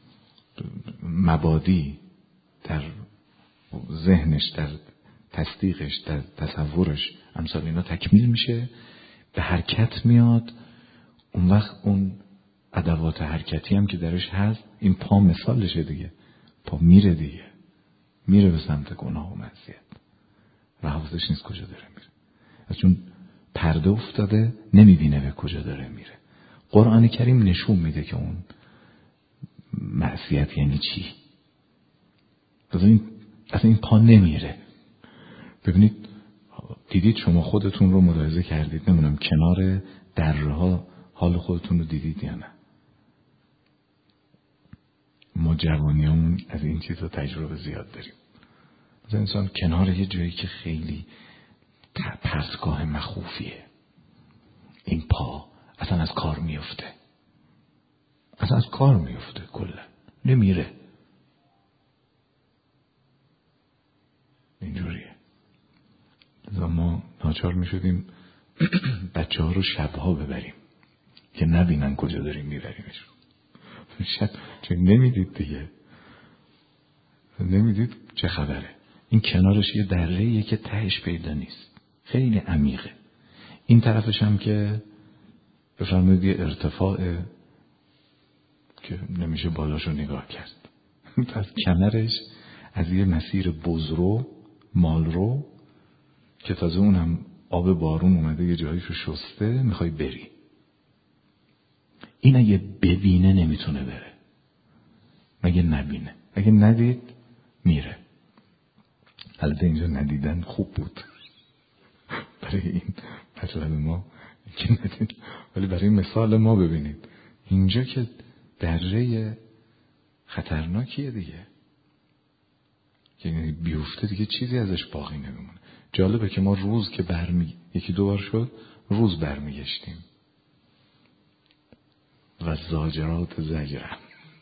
مبادی در ذهنش، در تصدیقش، در تصورش، امثال اینا تکمیل میشه، به حرکت میاد. اون وقت اون ادوات حرکتی هم که درش هست، این پا مثالشه دیگه. پا میره دیگه، میره به سمت گناه و معصیت و حواسش نیست کجا داره میره. چون پرده افتاده، نمیبینه به کجا داره میره. قرآن کریم نشون میده که اون معصیت یعنی چی. اصلا این پا نمیره. ببینید، دیدید شما خودتون رو ملاحظه کردید، نمیدونم کنار درها حال خودتون رو دیدید یا نه؟ ما جوانیامون از این چیزا تجربه زیاد داریم. مثلا انسان کنار یه جایی که خیلی پرتگاه مخوفیه، این پا اصلا از کار میفته، کلا نمیره. اینجوریه. ما ناچار میشدیم بچه ها رو شبها ببریم که نبینن کجا داریم میبریمشون. شب چون نمیدید دیگه، نمیدید چه خبره. این کنارش یه دره‌ایه که تهش پیدا نیست، خیلی عمیقه. این طرفش هم که بفرمایید یه ارتفاعه که نمیشه بالاشو نگاه کرد. پس کنارش از یه مسیر بزرو، مالرو، که تازه اونم آب بارون اومده یه جاییشو شسته، میخوای بری. این اگه ببینه نمیتونه بره، مگه نبینه. اگه ندید میره. البته اینجا ندیدن خوب بود برای این مطلب ما که ندید، ولی برای مثال ما ببینید اینجا که دره خطرناکیه دیگه، یعنی بیفته دیگه چیزی ازش باقی نمیمونه. جالبه که ما روز که یکی دو بار شد روز برمیگشتیم و زاجرات زجرم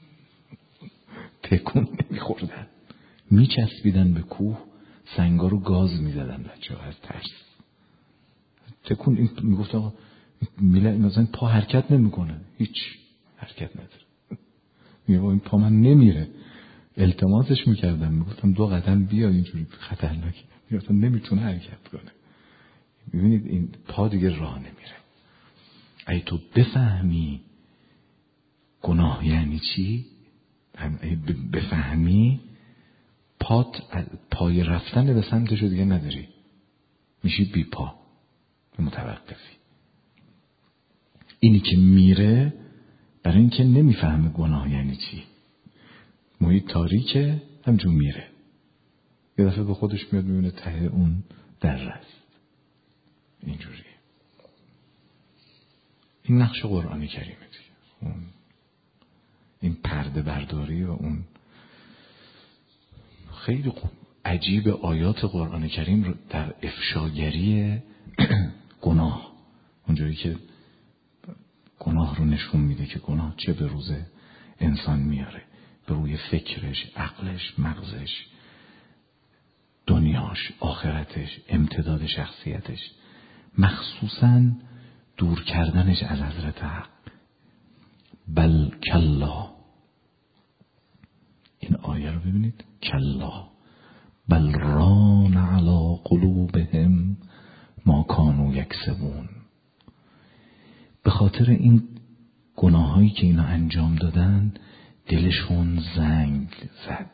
تکون نمیخوردن، میچسبیدن به کوه، سنگا رو گاز میزدن بچه ها از ترس. تکون این میگفت آقا مثلا پا حرکت نمیکنه، هیچ حرکت نداره. میگه این پا من نمیره. التماسش میکردم، میگفتم 2 قدم بیا، اینجوری خطرناکه. میگفتم نمیتونه حرکت کنه. میبینید این پا دیگه راه نمیره. ای تو بفهمی گناه یعنی چی، بفهمی پای رفتن به سمتش رو دیگه نداری، میشی بی پا، متوقفی. اینی که میره برای اینکه نمیفهمه گناه یعنی چی، محیط تاریکه، همجون میره، یه دفعه به خودش میاد میبینه ته اون دره است. اینجوریه. این نقش قرآن کریمه دیگه، این پرده برداری و اون خیلی عجیب آیات قرآن کریم رو در افشاگری گناه، اونجوری که گناه رو نشون میده که گناه چه به روز انسان میاره، به روی فکرش، عقلش، مغزش، دنیاش، آخرتش، امتداد شخصیتش، مخصوصاً دور کردنش از حضرت حق. بل کلا، این آیه رو ببینید، کلا بل ران علی قلوبهم ما کانوا یکسبون. به خاطر این گناهایی که اینا انجام دادن دلشون زنگ زد،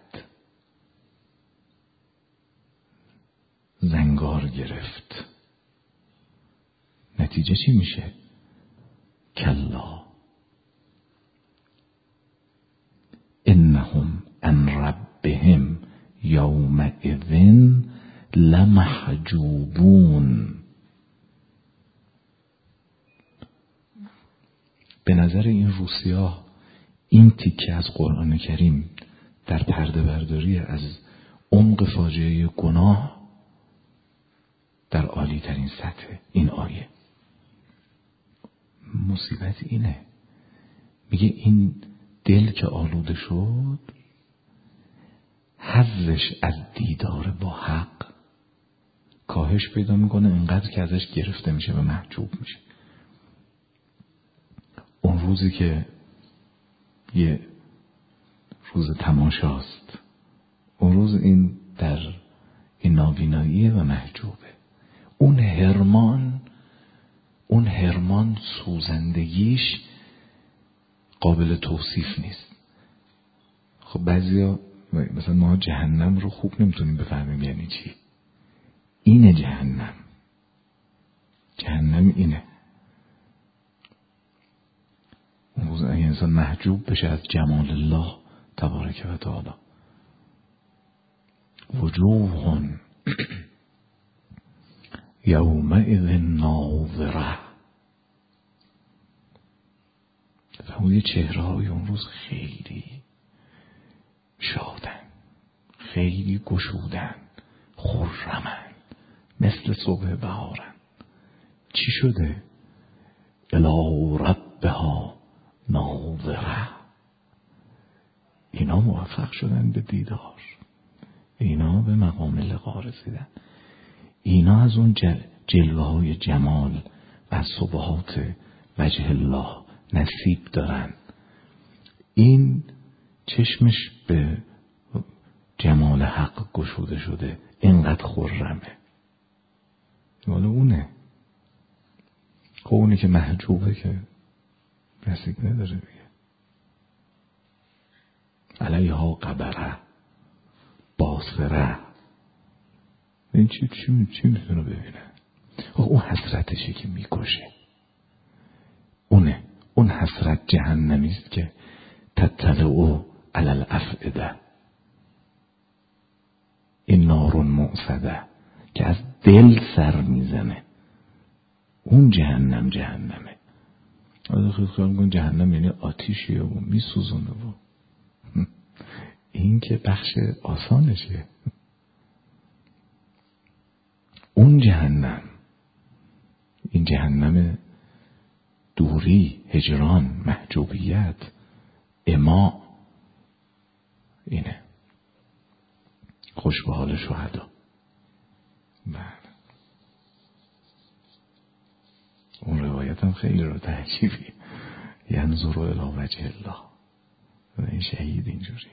زنگار گرفت. نتیجه چی میشه؟ کلا انهم عن ربهم یومئذ لمحجوبون. به نظر این روسیاه این تیکه از قرآن کریم در پرده برداری از عمق فاجعه گناه در عالی ترین سطح این آیه. مصیبت اینه، میگه این دل که آلوده شد، حظش از دیدار با حق کاهش پیدا میکنه، انقدر که ازش گرفته میشه و محجوب میشه. اون روزی که یه روز تماشاست، اون روز این در این نابیناییه و محجوبه. اون هرمان سوزندگیش قابل توصیف نیست. خب بعضیا مثلا ما جهنم رو خوب نمیتونیم بفهمیم یعنی چی. اینه جهنم اینه. اون روز اگه انسان محجوب بشه از جمال الله تبارک و تعالی، وجوه یومئذ ناظره، فهمون چهره های اون روز خیلی شادن، خیلی گشودن، خرمن، مثل صبح بهارن. چی شده؟ الی ربها ناظره. اینا موفق شدن به دیدار، اینا به مقام لقا رسیدن، اینا از اون جلوه های جمال و صبحات وجه الله نصیب دارن. این چشمش به جمال حق گشوده شده، اینقدر خرمه. مال اونه. خب اونی که محجوبه که نصیب نداره دیگه. علیها قبره باصره. این چی میتونه ببینه؟ اون حسرتشه که میکشه. اون حسرت جهنمیست که تطلعو علی الافئده. این نار موصده که از دل سر میزنه. اون جهنمه. خیلی خیال میگن جهنم یعنی آتیشیه و میسوزونه و این که بخش آسانشه. اون جهنم، این جهنم دوری، هجران، محجوبیت، اما اینه. خوش به حال شهدا. بله. اون روایت هم خیلی رو تعجیبی، ینظر الی وجه الله. این شهید اینجوریه،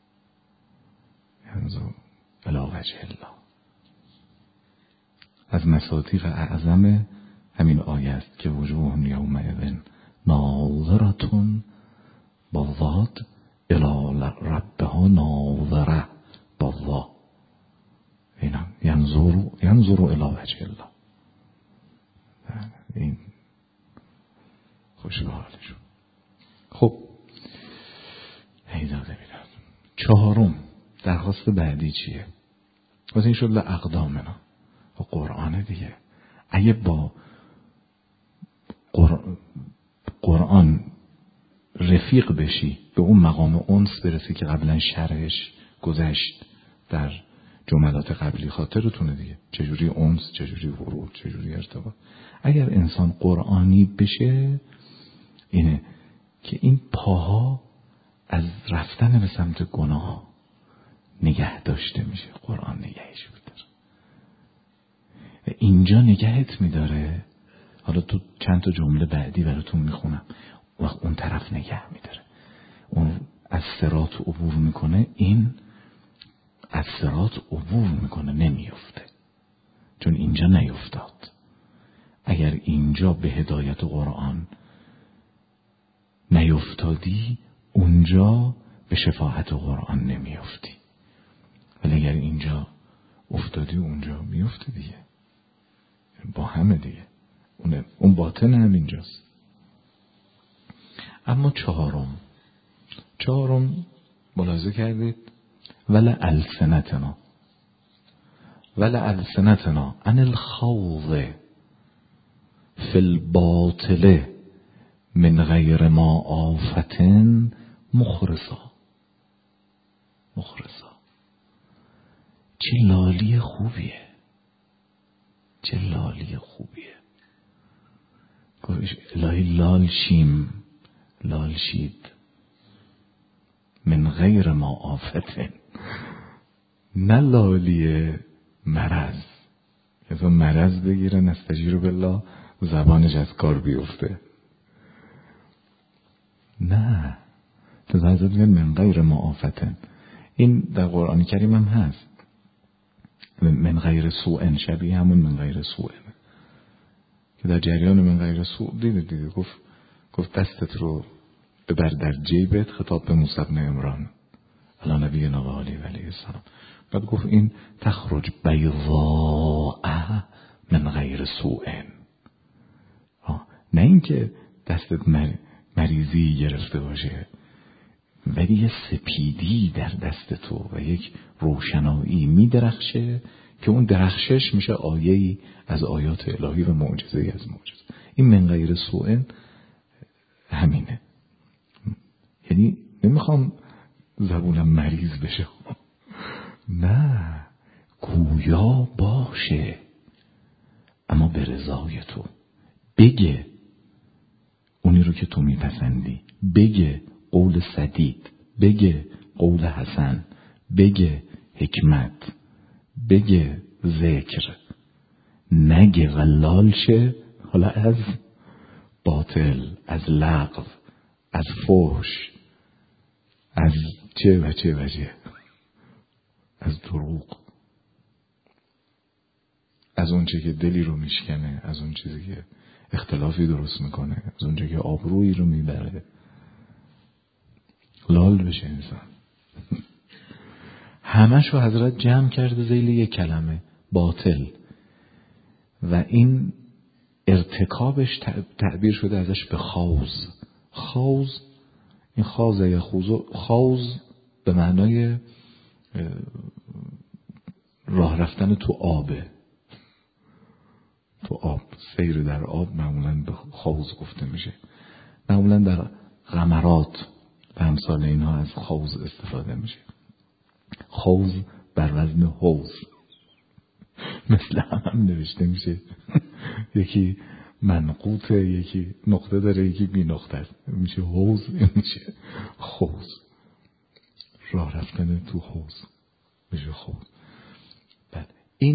ینظر الی وجه الله. از مصادیق اعظم همین آیه است که وجوه یومئذ ناظرة با ضاد الی ربها ناظره با ضا، اینا ینظر الی وجه الله. این خوش به حالشون. خب هیداده میدن. چهارم درخواست بعدی چیه؟ واسه این شد لأقدامنا و قرآن دیگه. اگه با قرآن رفیق بشی، به اون مقام انس برسی که قبلا شرحش گذشت در جملات قبلی، خاطرتونه دیگه، چجوری انس، چجوری ورود، چجوری ارتباط. اگر انسان قرآنی بشه، اینه که این پاها از رفتن به سمت گناه نگه داشته میشه. قرآن نگهش میداره و اینجا نگهت میداره. حالا تو چند تا جمله بعدی براتون میخونم، وقت اون طرف نگه میداره. اون از صراط عبور میکنه، این از صراط عبور میکنه، نمیفته، چون اینجا نیفتاد. اگر اینجا به هدایت قرآن نیفتادی، اونجا به شفاعت قرآن نمیفتی. ولی اگر اینجا افتادی، اونجا میفته دیگه، با همه دیگه. اون باطن هم اینجاست. اما چهارم ملاحظه کردید ولألسنتنا عن الخوض فی الباطل من غیر ما آفت مخرصا. چه لالی خوبیه، چه لالی خوبیه. الهی لال شید من غیر ما آفت، نه لالی مرض، که مرض بگیره نستجیر بالله زبانش از کار بیفته. نه، تو حضرت میگن من غیر ما آفت. این در قرآن کریم هم هست، من غیر سوء، شبیه همون من غیر سوء که در جریان من غیر سوء دیده گفت دستت رو ببر در جیبت، خطاب به موسی بن عمران علی نبینا و علیه السلام. بعد گفت این تخرج بیضاء من غیر سوء، نه اینکه دستت مریضی گرفته باشه، ولی یه سپیدی در دست تو و یک روشنایی می درخشه که اون درخشش میشه آیه‌ای از آیات الهی و معجزه‌ای از معجزه. این من غیر سوء همینه. یعنی نمیخوام زبونم مریض بشه، نه، گویا باشه اما به رضای تو. بگه اونی رو که تو میپسندی، بگه قول سدید، بگه قول حسن، بگه حکمت، بگه ذکر، نگه غلال شه حالا از باطل، از لغو، از فحش، از چه و چه، از دروغ، از اون چه که دلی رو میشکنه، از اون چیزی که اختلافی درست میکنه، از اون چه که آبرویی رو میبره. لال بشه انسان. همشو حضرت جمع کرده ذیل یک کلمه باطل، و این ارتکابش تعبیر شده ازش به خوض. این خوض به معنای راه رفتن تو آبه، تو آب، سیر در آب معمولا به خوض گفته میشه. معمولا در غمرات و امثال اینها از خوض استفاده میشه. خوض بر وزن حوض، مثل هم نوشته میشه. یکی منقوطه، یکی نقطه داره، یکی بی نقطه است، میشه حوض، میشه خوض. راه رفتن تو حوض میشه خوض. بعد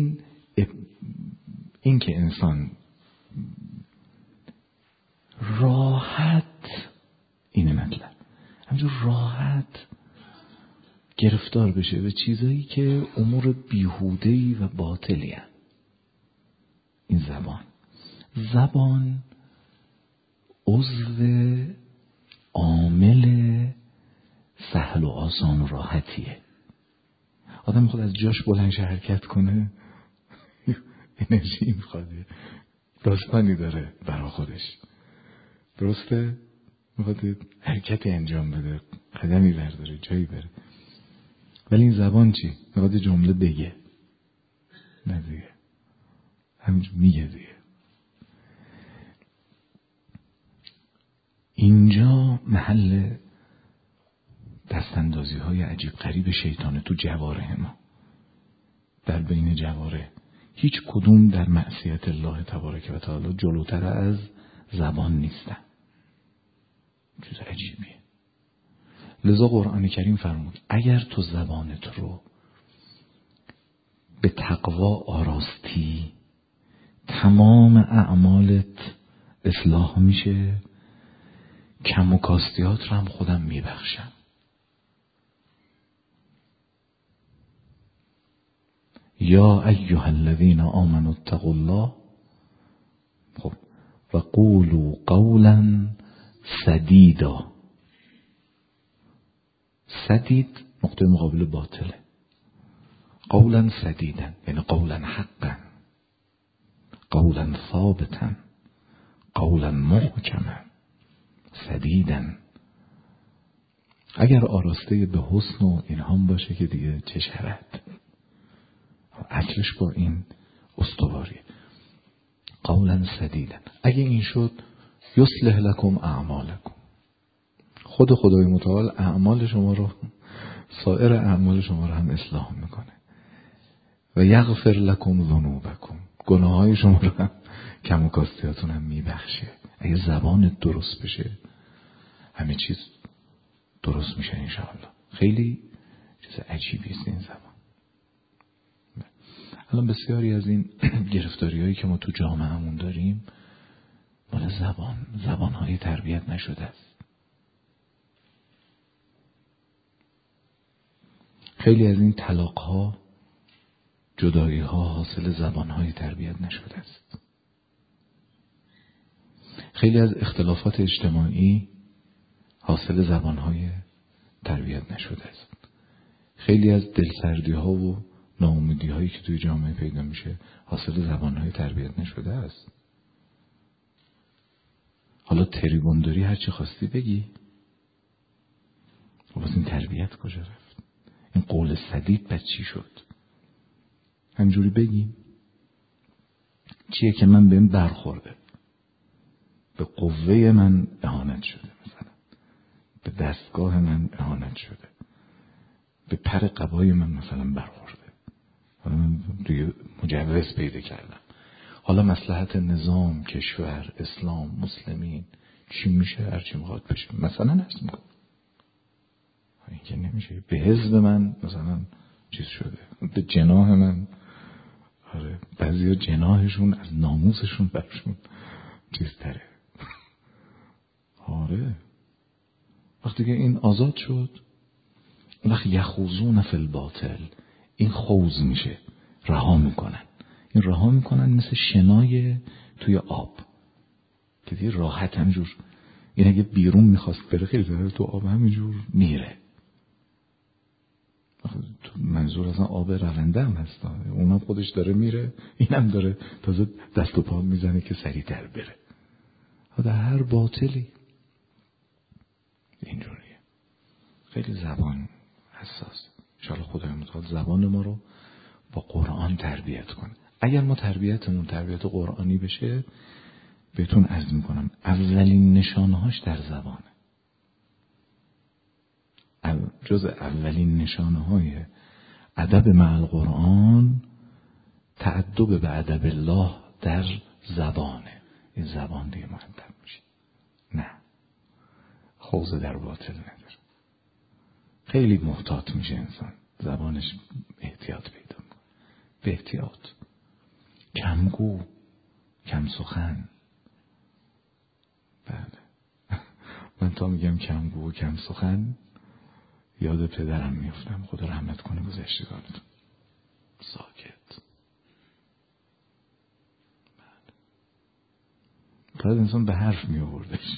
این که انسان راحت، اینه مطلب، همینجور راحت گرفتار بشه به چیزایی که امور بیهوده‌ای و باطلی هست. این زبان زبان عضو عامل سهل و آسان و راحتیه. آدم میخواد از جاش بلند شه حرکت کنه، انرژی میخواد، داستانی داره برای خودش، درسته؟ میخواد حرکتی انجام بده، قدمی برداره، جایی بره. ولی این زبان چی؟ میخواد جمله بگه، نه دیگه، همینجور میگه دیگه. اینجا محل دستاندازی های عجیب غریب شیطانه تو جوارح ما، در بین جوارح. هیچ کدوم در معصیت الله تبارک و تعالی جلوتر از زبان نیستن. چیز عجیبیه. لذا قرآن کریم فرمود اگر تو زبانت رو به تقوا آراستی، تمام اعمالت اصلاح میشه، کم و کاستیات رو هم خودم میبخشم. یا ایها الذین آمنوا اتقوا الله خب و قولوا قولا سدیدا. سدید نقطه مقابل باطله. قولا سدیدا یعنی قولا حقا، قولا ثابتا، قولا محکما، سدیدا. اگر آراسته به حسن و اینها باشه که دیگه چه شرط، اصلش با این استواریه. قولا سدیدا. اگه این شد یصلح لکم اعمالکم، خود خدای متعال اعمال شما رو، سایر اعمال شما رو هم اصلاح میکنه. و یغفر لکم ذنوبکم، گناههای شما رو هم، کم و کاستیاتون هم میبخشه. اگه زبانت درست بشه همه چیز درست میشه انشاءالله. خیلی چیز عجیبی است این زبان. الان بسیاری از این گرفتاری هایی که ما تو جامعهمون داریم مال زبانهای تربیت نشده است. خیلی از این طلاق ها، جدایی ها حاصل زبانهای تربیت نشده است. خیلی از اختلافات اجتماعی حاصل زبانهای تربیت نشده است. خیلی از دلسردی ها و ناامیدی هایی که توی جامعه پیدا میشه حاصل زبانهای تربیت نشده است. حالا تریبونداری هر چی خواستی بگی، واسه این تربیت کجا رفت؟ این قول سدید بعد چی شد؟ همجوری بگیم چیه که من بهم برخورده، به قوه من اهانت شده، مثلا به دستگاه من اهانت شده، به پر قبای من مثلا برخورده، حالا من دیگه مجوز پیدا کردم، حالا مصلحت نظام، کشور، اسلام، مسلمین چی میشه، هر چی میخواد بشه، مثلا عرض میکنم این که نمیشه. به حزب من مثلا چیز شده، به جناح من، آره بعضی جناحشون از ناموسشون برشون چیز تره. آره وقتی که این آزاد شد، وقتی یخوضون فی الباطل، این خوض میشه، رها میکنن. این رها میکنن مثل شنای توی آب که دیگه راحت همجور، این اگه بیرون میخواست بره خیلی زره تو آب همینجور میره. منظور اصلا آب رونده هم هست، اونم خودش داره میره، اینم داره تازه دست و پا میزنه که سریعتر بره. در هر باطلی اینجوریه. خیلی زبان حساس. انشاءالله خدای متعال زبان ما رو با قرآن تربیت کنه. اگر ما تربیتمون تربیت قرآنی بشه، بهتون عرض میکنم اولین نشانهاش در زبانه. جز اولین نشانه‌های ادب مع القرآن تأدب به ادب الله در زبانه. این زبان دیگه مؤدب میشه. نه خوض در باطل نداره. خیلی محتاط میشه انسان، زبانش احتیاط پیدا میکنه. به احتیاط، کمگو، کم سخن. بله من تا میگم کمگو و کم سخن یاد پدرم میفتم، خدا رحمت کنه گذشتگانتون. ساکت. باید انسان به حرف می آوردش.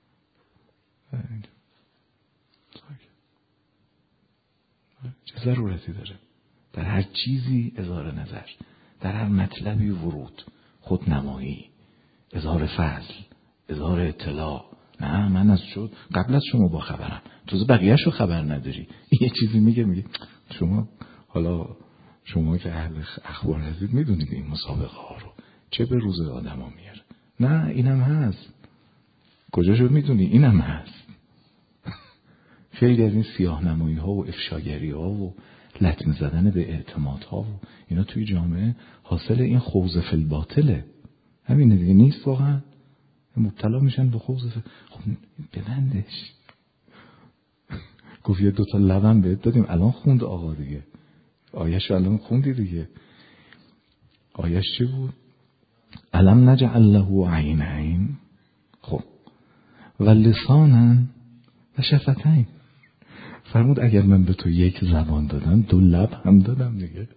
چه ضرورتی داره در هر چیزی اظهار نظر، در هر مطلبی ورود، خودنمایی، اظهار فضل، اظهار اطلاع؟ نه من از شد قبل از شما با خبرم، تو بقیه‌شو خبر نداری. یه چیزی میگه شما، حالا شما که اهل اخبار هستید میدونید این مسابقه ها رو چه به روز آدما میاره. نه اینم هست، کجاشو میدونی؟ اینم هست. خیلی از این سیاه نمایی ها و افشاگری ها و لطمه زدن به اعتماد ها و اینا توی جامعه حاصل این خوض فی الباطله. همینه دیگه، نیست واقعا؟ مبتلا میشن به خوض خب ببندش. گفت یه دوتا لبن بهت دادیم، الان خوند آقا دیگه، آیه‌شو الان خوندی دیگه. آیه‌ش چی بود؟ الم نجعل له عینین، خب و لسانا و شفتین. فرمود اگر من به تو یک زبان دادم 2 لب هم دادم دیگه.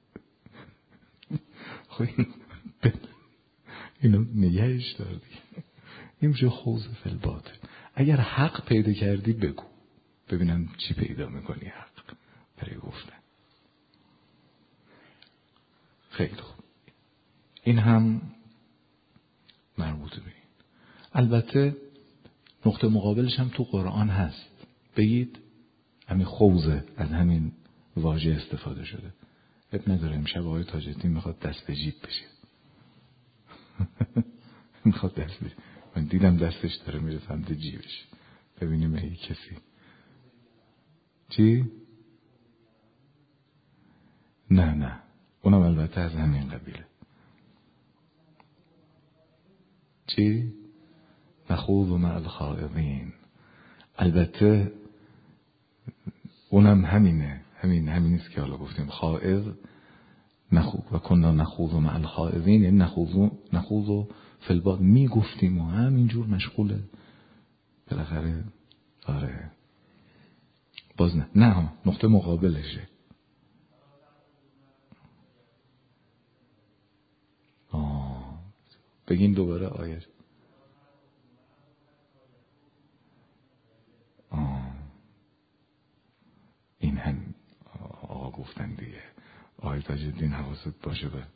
خب اینو نگهش دار دیگه. این میشه خوض فی الباطل. اگر حق پیدا کردی بگو، ببینم چی پیدا میکنی حق برای گفتن. خیلی خوب، این هم مربوط به این. البته نقطه مقابلش هم تو قرآن هست. بگید همین خوضه، از همین واژه استفاده شده. اب نداره امشب آقای تاج‌الدین میخواد دست به جیب بشه. میخواد دست به، من دیدم دستش داره میره سمت جیبش، ببینیم اگه کسی چی؟ نه اونم البته از همین قبیله. چی؟ نخوض مع الخائضین. البته اونم همینه، همینیست که حالا گفتیم خائض نخوض و کنا نخوض مع الخائضین، یعنی نخوض فی الباطل می گفتیم و همینجور مشغوله بالاخره. آره باز نه نقطه مقابلشه. بگین دوباره آیه. این هم آقا گفتن دیگه. آقای تاج‌الدین حواست باشه بله.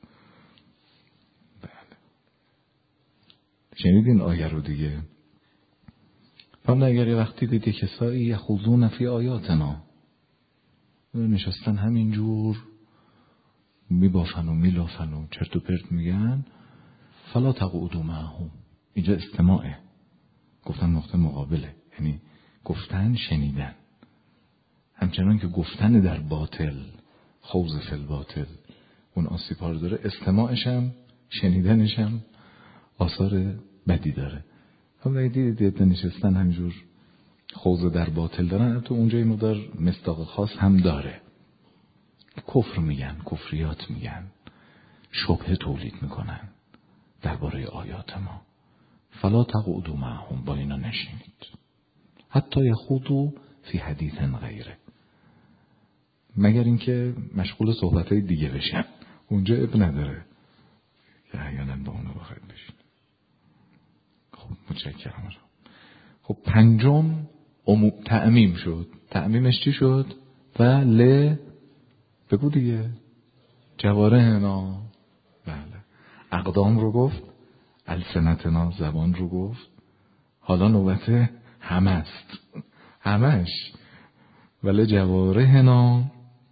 شنیدین آیه رو دیگه؟ فرمود اگر یه وقتی دیدی کسایی یخوضون فی آیاتنا، نشستن همینجور میبافن و میلافن و چرت و پرت میگن، فلا تقعدوا معهم. اینجا استماعه، گفتن نقطه مقابله، یعنی گفتن شنیدن. همچنان که گفتن در باطل خوض فی الباطل اون آسیب‌ها رو داره، استماعش هم شنیدنش هم آثار بدی داره. حالا اگه دیدید نشستن همینجور خوض در باطل دارن، تو اونجا این مقدار مصداق خاص هم داره. کفر میگن، کفریات میگن، شبهه تولید میکنن درباره آیات ما. فلا تقعدوا معهم، با اینا نشینید، حتی یخوضوا فی حدیث غیره، مگر اینکه مشغول صحبتهای دیگه بشن، اونجا اب نداره که احیانا با اونو بخواید بشین. خب متشکرم. خب پنجم تعمیم شد. تعمیمش چی شد؟ و بگو دیگه، جوارحنا، بله، اقدام رو گفت، السنتنا، زبان رو گفت. حالا نوبت همه است، همش. ولی جوارحنا،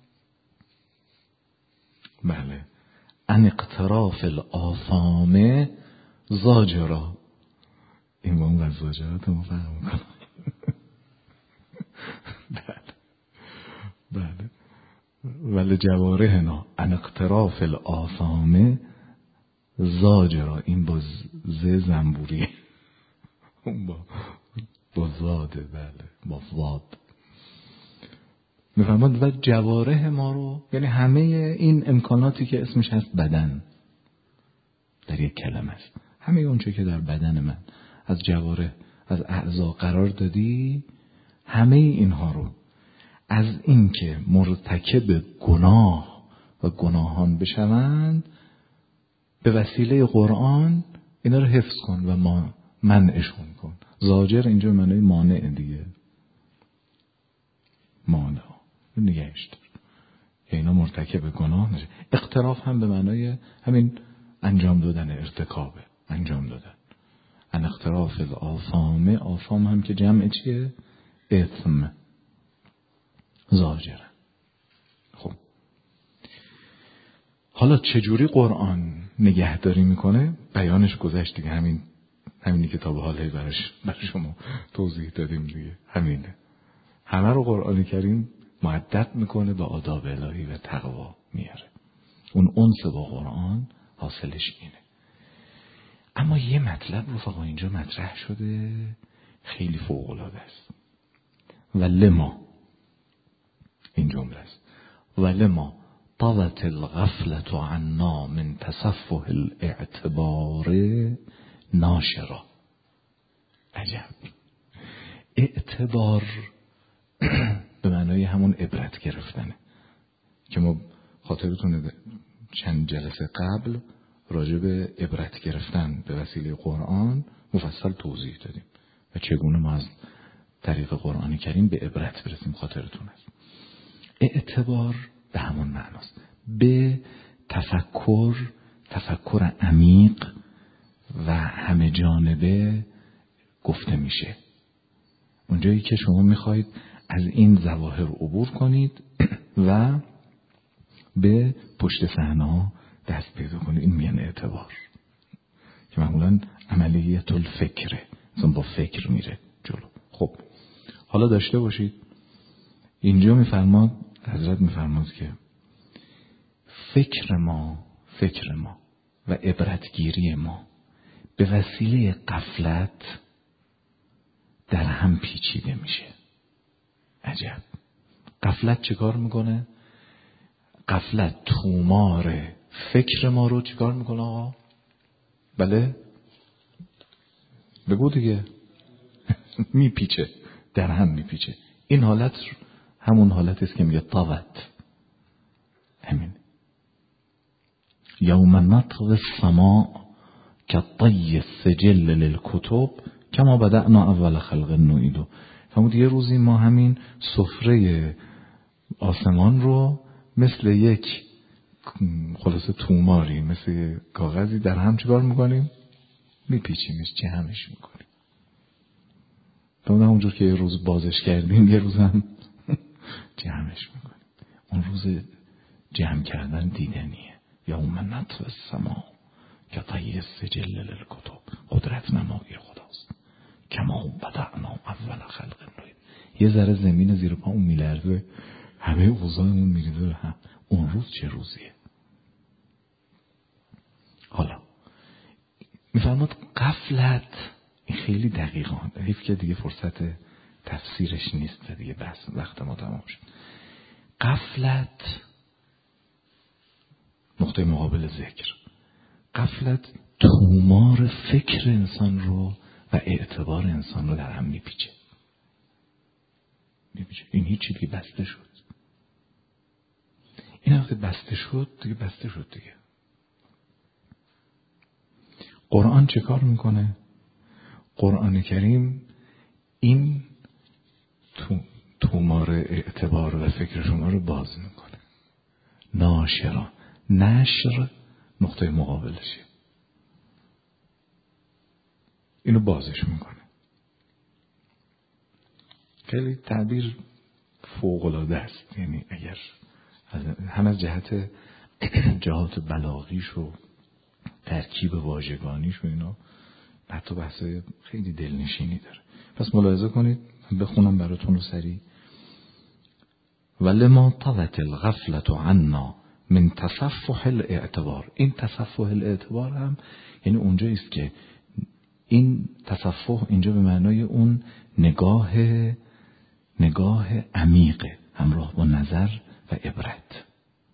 بله، ان اقتراف الآثام زاجرا. این با اون زاجرات رو فهم کنم. بله ولی جوارحنا ان اقتراف الآثام زاجرا. این با زنبوریه، اون با زاده، بله با زاد. میفهمد و جوارح ما رو، یعنی همه این امکاناتی که اسمش هست بدن، در یک کلمه است، همه اون چه که در بدن من از جوارح، از اعضا قرار دادی، همه اینها رو از این که مرتکب گناه و گناهان بشوند به وسیله قرآن اینا رو حفظ کن و منعشون کن. زاجر اینجا معنی مانع دیگه، مانع نگهش دار که اینا مرتکب گناه نشه. اقتراف هم به معنای همین انجام دادن، ارتکابه، انجام دادن. ان اقتراف الآثام، آثام هم که جمع چیه؟ اثم، زاجره. خب حالا چجوری قرآن نگهداری میکنه؟ بیانش گذشت دیگه، همینی که تا به حال برای شما توضیح دادیم دیگه، همینه. همه رو قرآن کریم مؤدب میکنه به آداب الهی و تقوا میاره. اون انس با قرآن حاصلش اینه. اما یه مطلب رفقا اینجا مطرح شده خیلی فوق‌العاده است. ولما، این جمله است، ولما طوت الغفلة عنا من تصفح الاعتبار ناشرا. عجب. اعتبار به معنای همون عبرت گرفتنه که ما خاطرتونه چند جلسه قبل راجع به عبرت گرفتن به وسیله قرآن مفصل توضیح دادیم و چگونه ما از طریق قرآن کریم به عبرت برسیم، خاطرتون است. اعتبار به همون معناست، به تفکر عمیق و همه جانبه گفته میشه. اونجایی که شما میخواید از این ظواهر عبور کنید و به پشت صحنه دست پیدا کنید، این میگن اعتبار که معمولا عملیت الفکره، مثلا با فکر میره جلو. خب حالا داشته باشید اینجا میفرماد، حضرت میفرماد که فکر ما و عبرتگیری ما به وسیله غفلت در هم پیچیده میشه. عجب. غفلت چیکار میکنه؟ غفلت تومار فکر ما رو چیکار میکنه آقا؟ بله؟ بگو دیگه. میپیچه، در هم میپیچه. این حالت همون حالت است که میگه طوت. همین. یوم نطوی السماء کطی السجل للکتب کما بدأنا اول خلق نعیده. فرمود یه روزی ما همین سفره آسمان رو مثل یک خلاصه توماری، مثل کاغذی در هم چیکار میکنیم؟ میپیچیمش، جمعش میکنیم. تا اونجور که یه روز بازش کردیم یه روز هم جمعش میکنیم. اون روز جمع کردن دیدنیه. یوم نطوی السماء کطی السجل للکتب. قدرت نمایی خداست. کما بدأنا اول خلق نعید. یه ذره زمین زیر پا اون میلرزه، همه اوضاعمون میریزه هم. اون روز چه روزیه؟ حالا میفرماد غفلت، این خیلی دقیقان، حیف که دیگه فرصت تفسیرش نیست دیگه، بس وقت ما تمام شد. غفلت نقطه مقابل ذکر. غفلت تومار فکر انسان رو و اعتبار انسان رو در هم میپیچه. این هیچی دیگه بسته شد. این وقتی بسته شد دیگه بسته شد دیگه. قرآن چه کار میکنه؟ قرآن کریم این تومار اعتبار و فکر شما رو باز میکنه. ناشرا، نشر نقطه مقابلشه، اینو بازش میکنه. خیلی تعبیر فوق‌العاده است. یعنی اگر هم از جهات بلاغیش و ترکیب واژگانیش و اینا، حتی بحث خیلی دلنشینی داره. پس ملاحظه کنید، بخونم براتون رو سریع. ولما طوت الغفلة عنا من تصفح الاعتبار. این تصفح الاعتبار هم یعنی اونجایی است که این تصفح اینجا به معنای اون نگاه عمیق همراه با نظر و عبرت.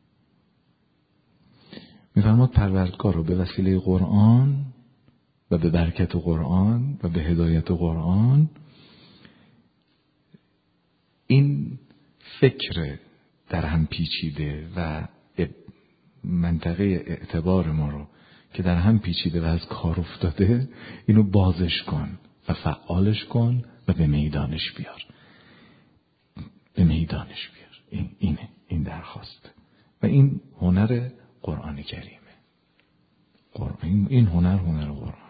میفرماد پروردگار رو به وسیله قرآن و به برکت قرآن و به هدایت قرآن این فکر در هم پیچیده و منطقه اعتبار ما رو که در هم پیچیده و از کار افتاده، اینو بازش کن و فعالش کن و به میدانش بیار. به میدانش بیار. این درخواسته و این هنر قرآن کریمه. این هنر قرآن.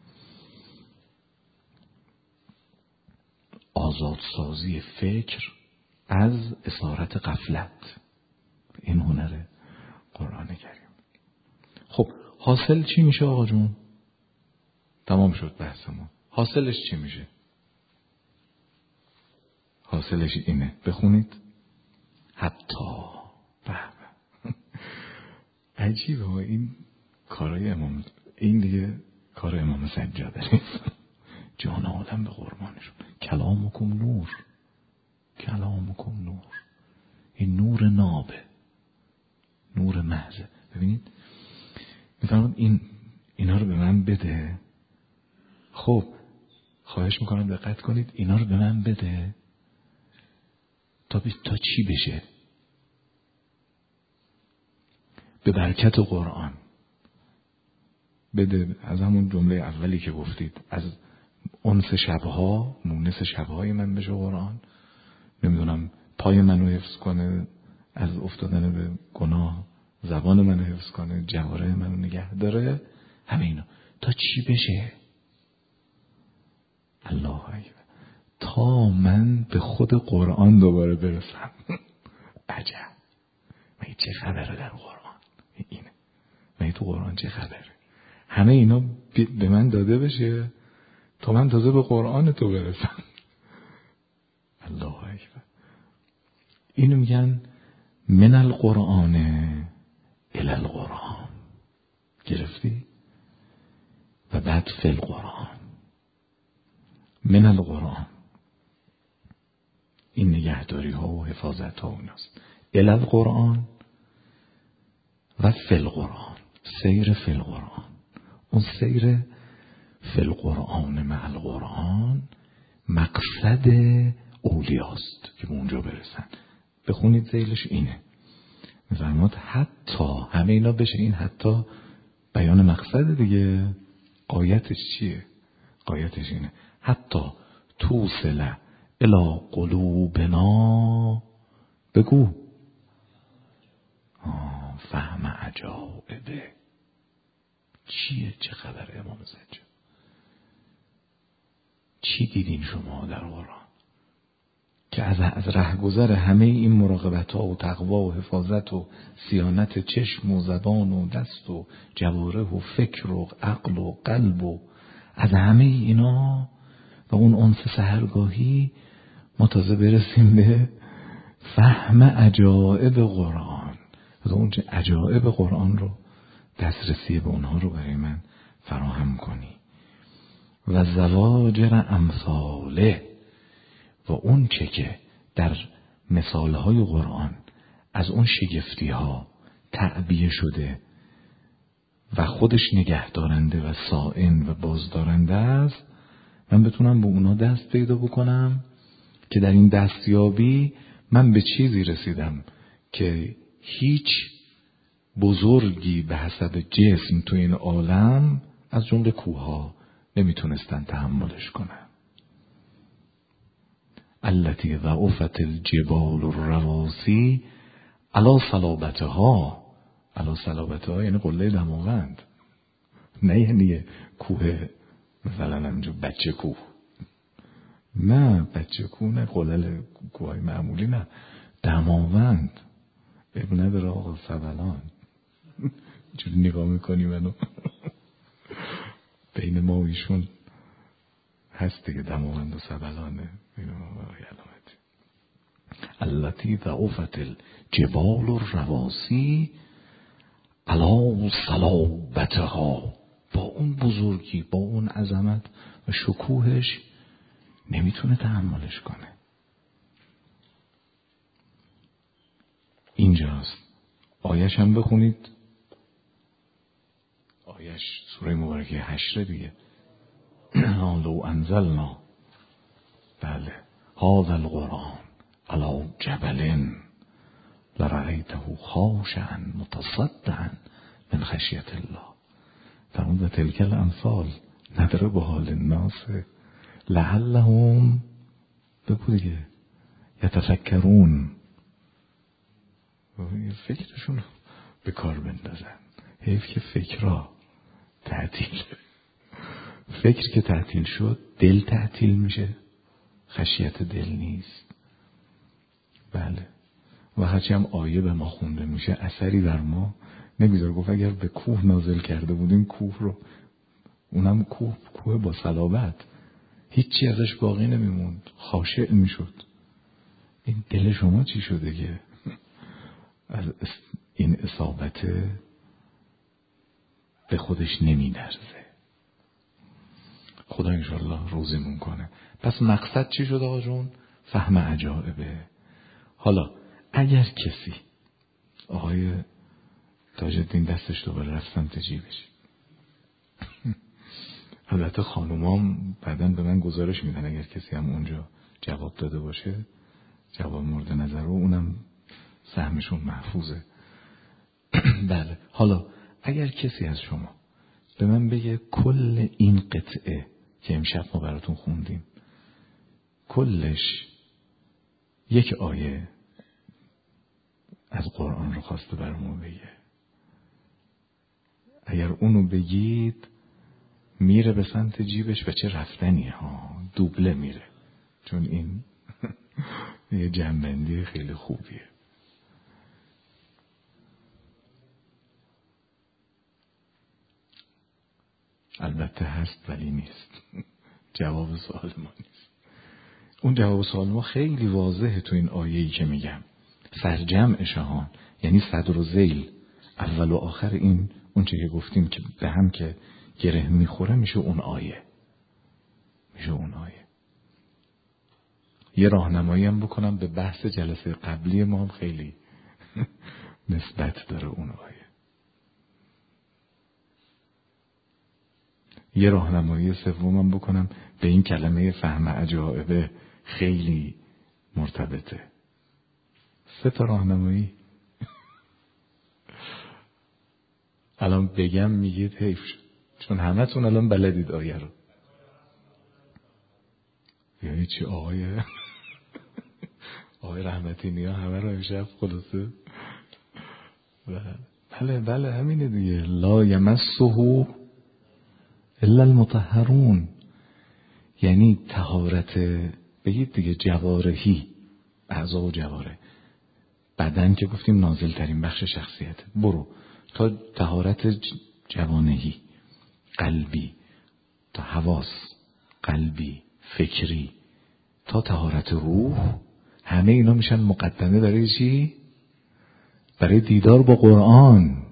آزادسازی فکر از اسارت غفلت، این هنر قرآن کریم. خب حاصل چی میشه آقا جون؟ تمام شد بحثمون. حاصلش چی میشه؟ حاصلش اینه، بخونید. حتی عجیبه ها این کارای امام، این دیگه کار امام سجاده نیست. جان آدم به قربانشون. کلامکم نور، کلامکم نور. این نور نابه، نور محضه. ببینید میفرماد اینا رو به من بده. خب خواهش میکنم دقت کنید، اینا رو به من بده تا چی بشه؟ به برکت قرآن بده. از همون جمله اولی که گفتید، از انس شبها، مونس شبهای من بشه قرآن. نمیدونم پای منو حفظ کنه از افتادن به گناه، زبان منو حفظ کنه، جوارح منو نگه داره. همه اینا تا چی بشه؟ الله اکبر. تا من به خود قرآن دوباره برسم. عجب. مگه چه خبره در قرآن؟ اینه. مگه تو قرآن چه خبره؟ همه اینا به من داده بشه تا من تازه به قرآن تو برسم. الله اکبر. اینو میگن من القرآن الی القرآن. گرفتی؟ و بعد فی القرآن. من القرآن، این نگهداری ها و حفاظت ها اوناست. الی القرآن و فی القرآن، سیر فی القرآن. اون سیر فی القرآن مع القرآن مقصد اولیاست که به اونجا برسن. بخونید ذیلش اینه. میفرماد حتی، همه اینا بشه. این حتی بیان مقصد دیگه. قایتش چیه؟ قایتش اینه حتی توصل الی قلوبنا. بگو فهم عجائبه. چیه؟ چه خبره امام سجاد؟ چی دیدین شما در قرآن که از رهگذر همه این مراقبت ها و تقوا و حفاظت و صیانت چشم و زبان و دست و جوارح و فکر و عقل و قلب و از همه اینا و اون انس سحرگاهی ما تازه برسیم به فهم عجائب قرآن و اون عجائب قرآن رو، دسترسی به اونها رو برای من فراهم کنی. و زواجر امثاله، و اون چه که در مثالهای قرآن از اون شگفتی ها تعبیه شده و خودش نگه دارنده و صائن و بازدارنده است، من بتونم به اونا دست پیدا بکنم که در این دستیابی من به چیزی رسیدم که هیچ بزرگی به حسب جسم تو این عالم از جمله کوها نمیتونستن تحملش کنن. التي ضعفت الجبال الرواسی علی صلابتها. علی صلابتها یعنی قله دماوند، نه یعنی کوه مثلا همینجور بچه کوه. نه بچه کوه، نه قلل کوههای معمولی، نه دماوند. اب نداره آقا سبلان. چون نگاه میکنی منو بین ما و ایشون هست دیگه دماوند و سبلانه. التي ضعفت الجبال الرواسی علی صلابتها. با اون بزرگی، با اون عظمت و شکوهش نمیتونه تحملش کنه. اینجاست. آیش هم بخونید. آیش سوره مبارکه حشر دیگه. لو انزلنا، بله، هذا القرآن علی جبل لرأیته خاشعا متصدعا من خشیت الله. تمام و تلک الامثال نضربها للناس لعلهم بگو دیگه یتفکرون، فکرشون رو به کار بندازن. حیف که فکرها تعطیل، فکر که تعطیل شد دل تعطیل میشه، خشیت دل نیست. بله و هرچی هم آیه به ما خونده میشه اثری بر ما نمیذاره. گفت اگر به کوه نازل کرده بودیم کوه رو، اونم کوه با صلابت، هیچی ازش باقی نمیموند، خاشع میشد. این دل شما چی شده که از این اصابت به خودش نمیدرزه؟ خدا انشالله روزیمون کنه. پس مقصد چی شد آقا جون؟ فهم عجائبه. حالا اگر کسی، آقای تاج الدین دستش دوباره رفت سمت جیبش، البته خانومام بعداً به من گزارش میدن اگر کسی هم اونجا جواب داده باشه، جواب مورد نظر رو، اونم سهمشون محفوظه. بله حالا اگر کسی از شما به من بگه کل این قطعه که امشب ما براتون خوندیم کلش یک آیه از قرآن رو خواسته برامون بگه، اگر اونو بگید میره به سمت جیبش و چه رفتنیه ها، دوبله میره، چون این یه جنبندی خیلی خوبیه. البته هست ولی نیست. جواب سوال ما نیست. اون جواب سوال ما خیلی واضحه تو این آیه‌ای که میگم، سرجمع شهان، یعنی صدر و ذیل، اول و آخر این اون چه که گفتیم که به هم که گره میخوره میشه اون آیه، میشه اون آیه. یه راهنمایی هم بکنم به بحث جلسه قبلی ما هم خیلی نسبت داره اون آیه. یه راهنمایی سومم بکنم به این کلمه فهم عجائبه، خیلی مرتبطه. 3 تا راهنمایی الان بگم میگید حیف شد، چون همتون الان بلدید آیه رو. یعنی چی آقای رحمتی نیا همه رو امشب خلاصه؟ بله همینه دیگه. لا یمسه الا المطهرون، یعنی طهارت، بگید دیگه جوارحی، اعضا و جواره. بدن که گفتیم نازل ترین بخش شخصیت، برو تا طهارت جوانحی، قلبی، تا حواس، قلبی، فکری، تا طهارت روح، همه اینا میشن مقدمه برای چی؟ برای دیدار با قرآن.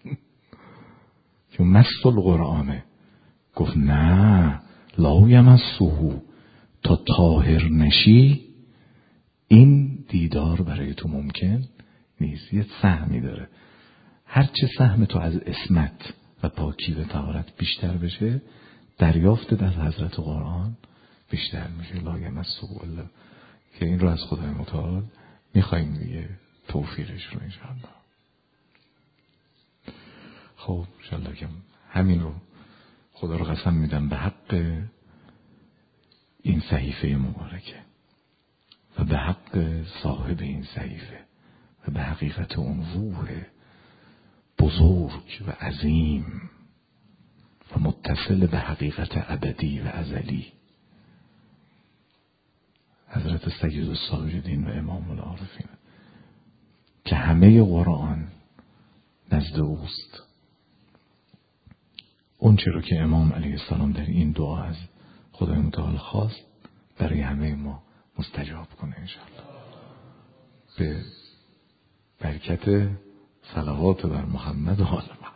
که مست القرآنه. گفت نه لا یمسه، تا طاهر نشی این دیدار برای تو ممکن نیست. یه سهمی داره، هرچه سهم تو از عصمت و پاکی و طهارت بیشتر بشه، دریافتت از حضرت قرآن بیشتر میشه. لا یمسه الا، که این رو از خدای متعال میخواییم دیگه، توفیقش رو انشاءالله. خب انشاءالله که همین رو خدا رو قسم میدم به حق این صحیفه مبارکه و به حق صاحب این صحیفه و به حقیقت اون روح بزرگ و عظیم و متصل به حقیقت ابدی و ازلی، حضرت سید الساجدین و امام العارفین، که همه قرآن نزد اوست. اون چه رو که امام علیه السلام در این دعا از خدای متعال خواست برای همه ما مستجاب کنه انشاءالله. به برکت صلوات بر محمد و آل محمد.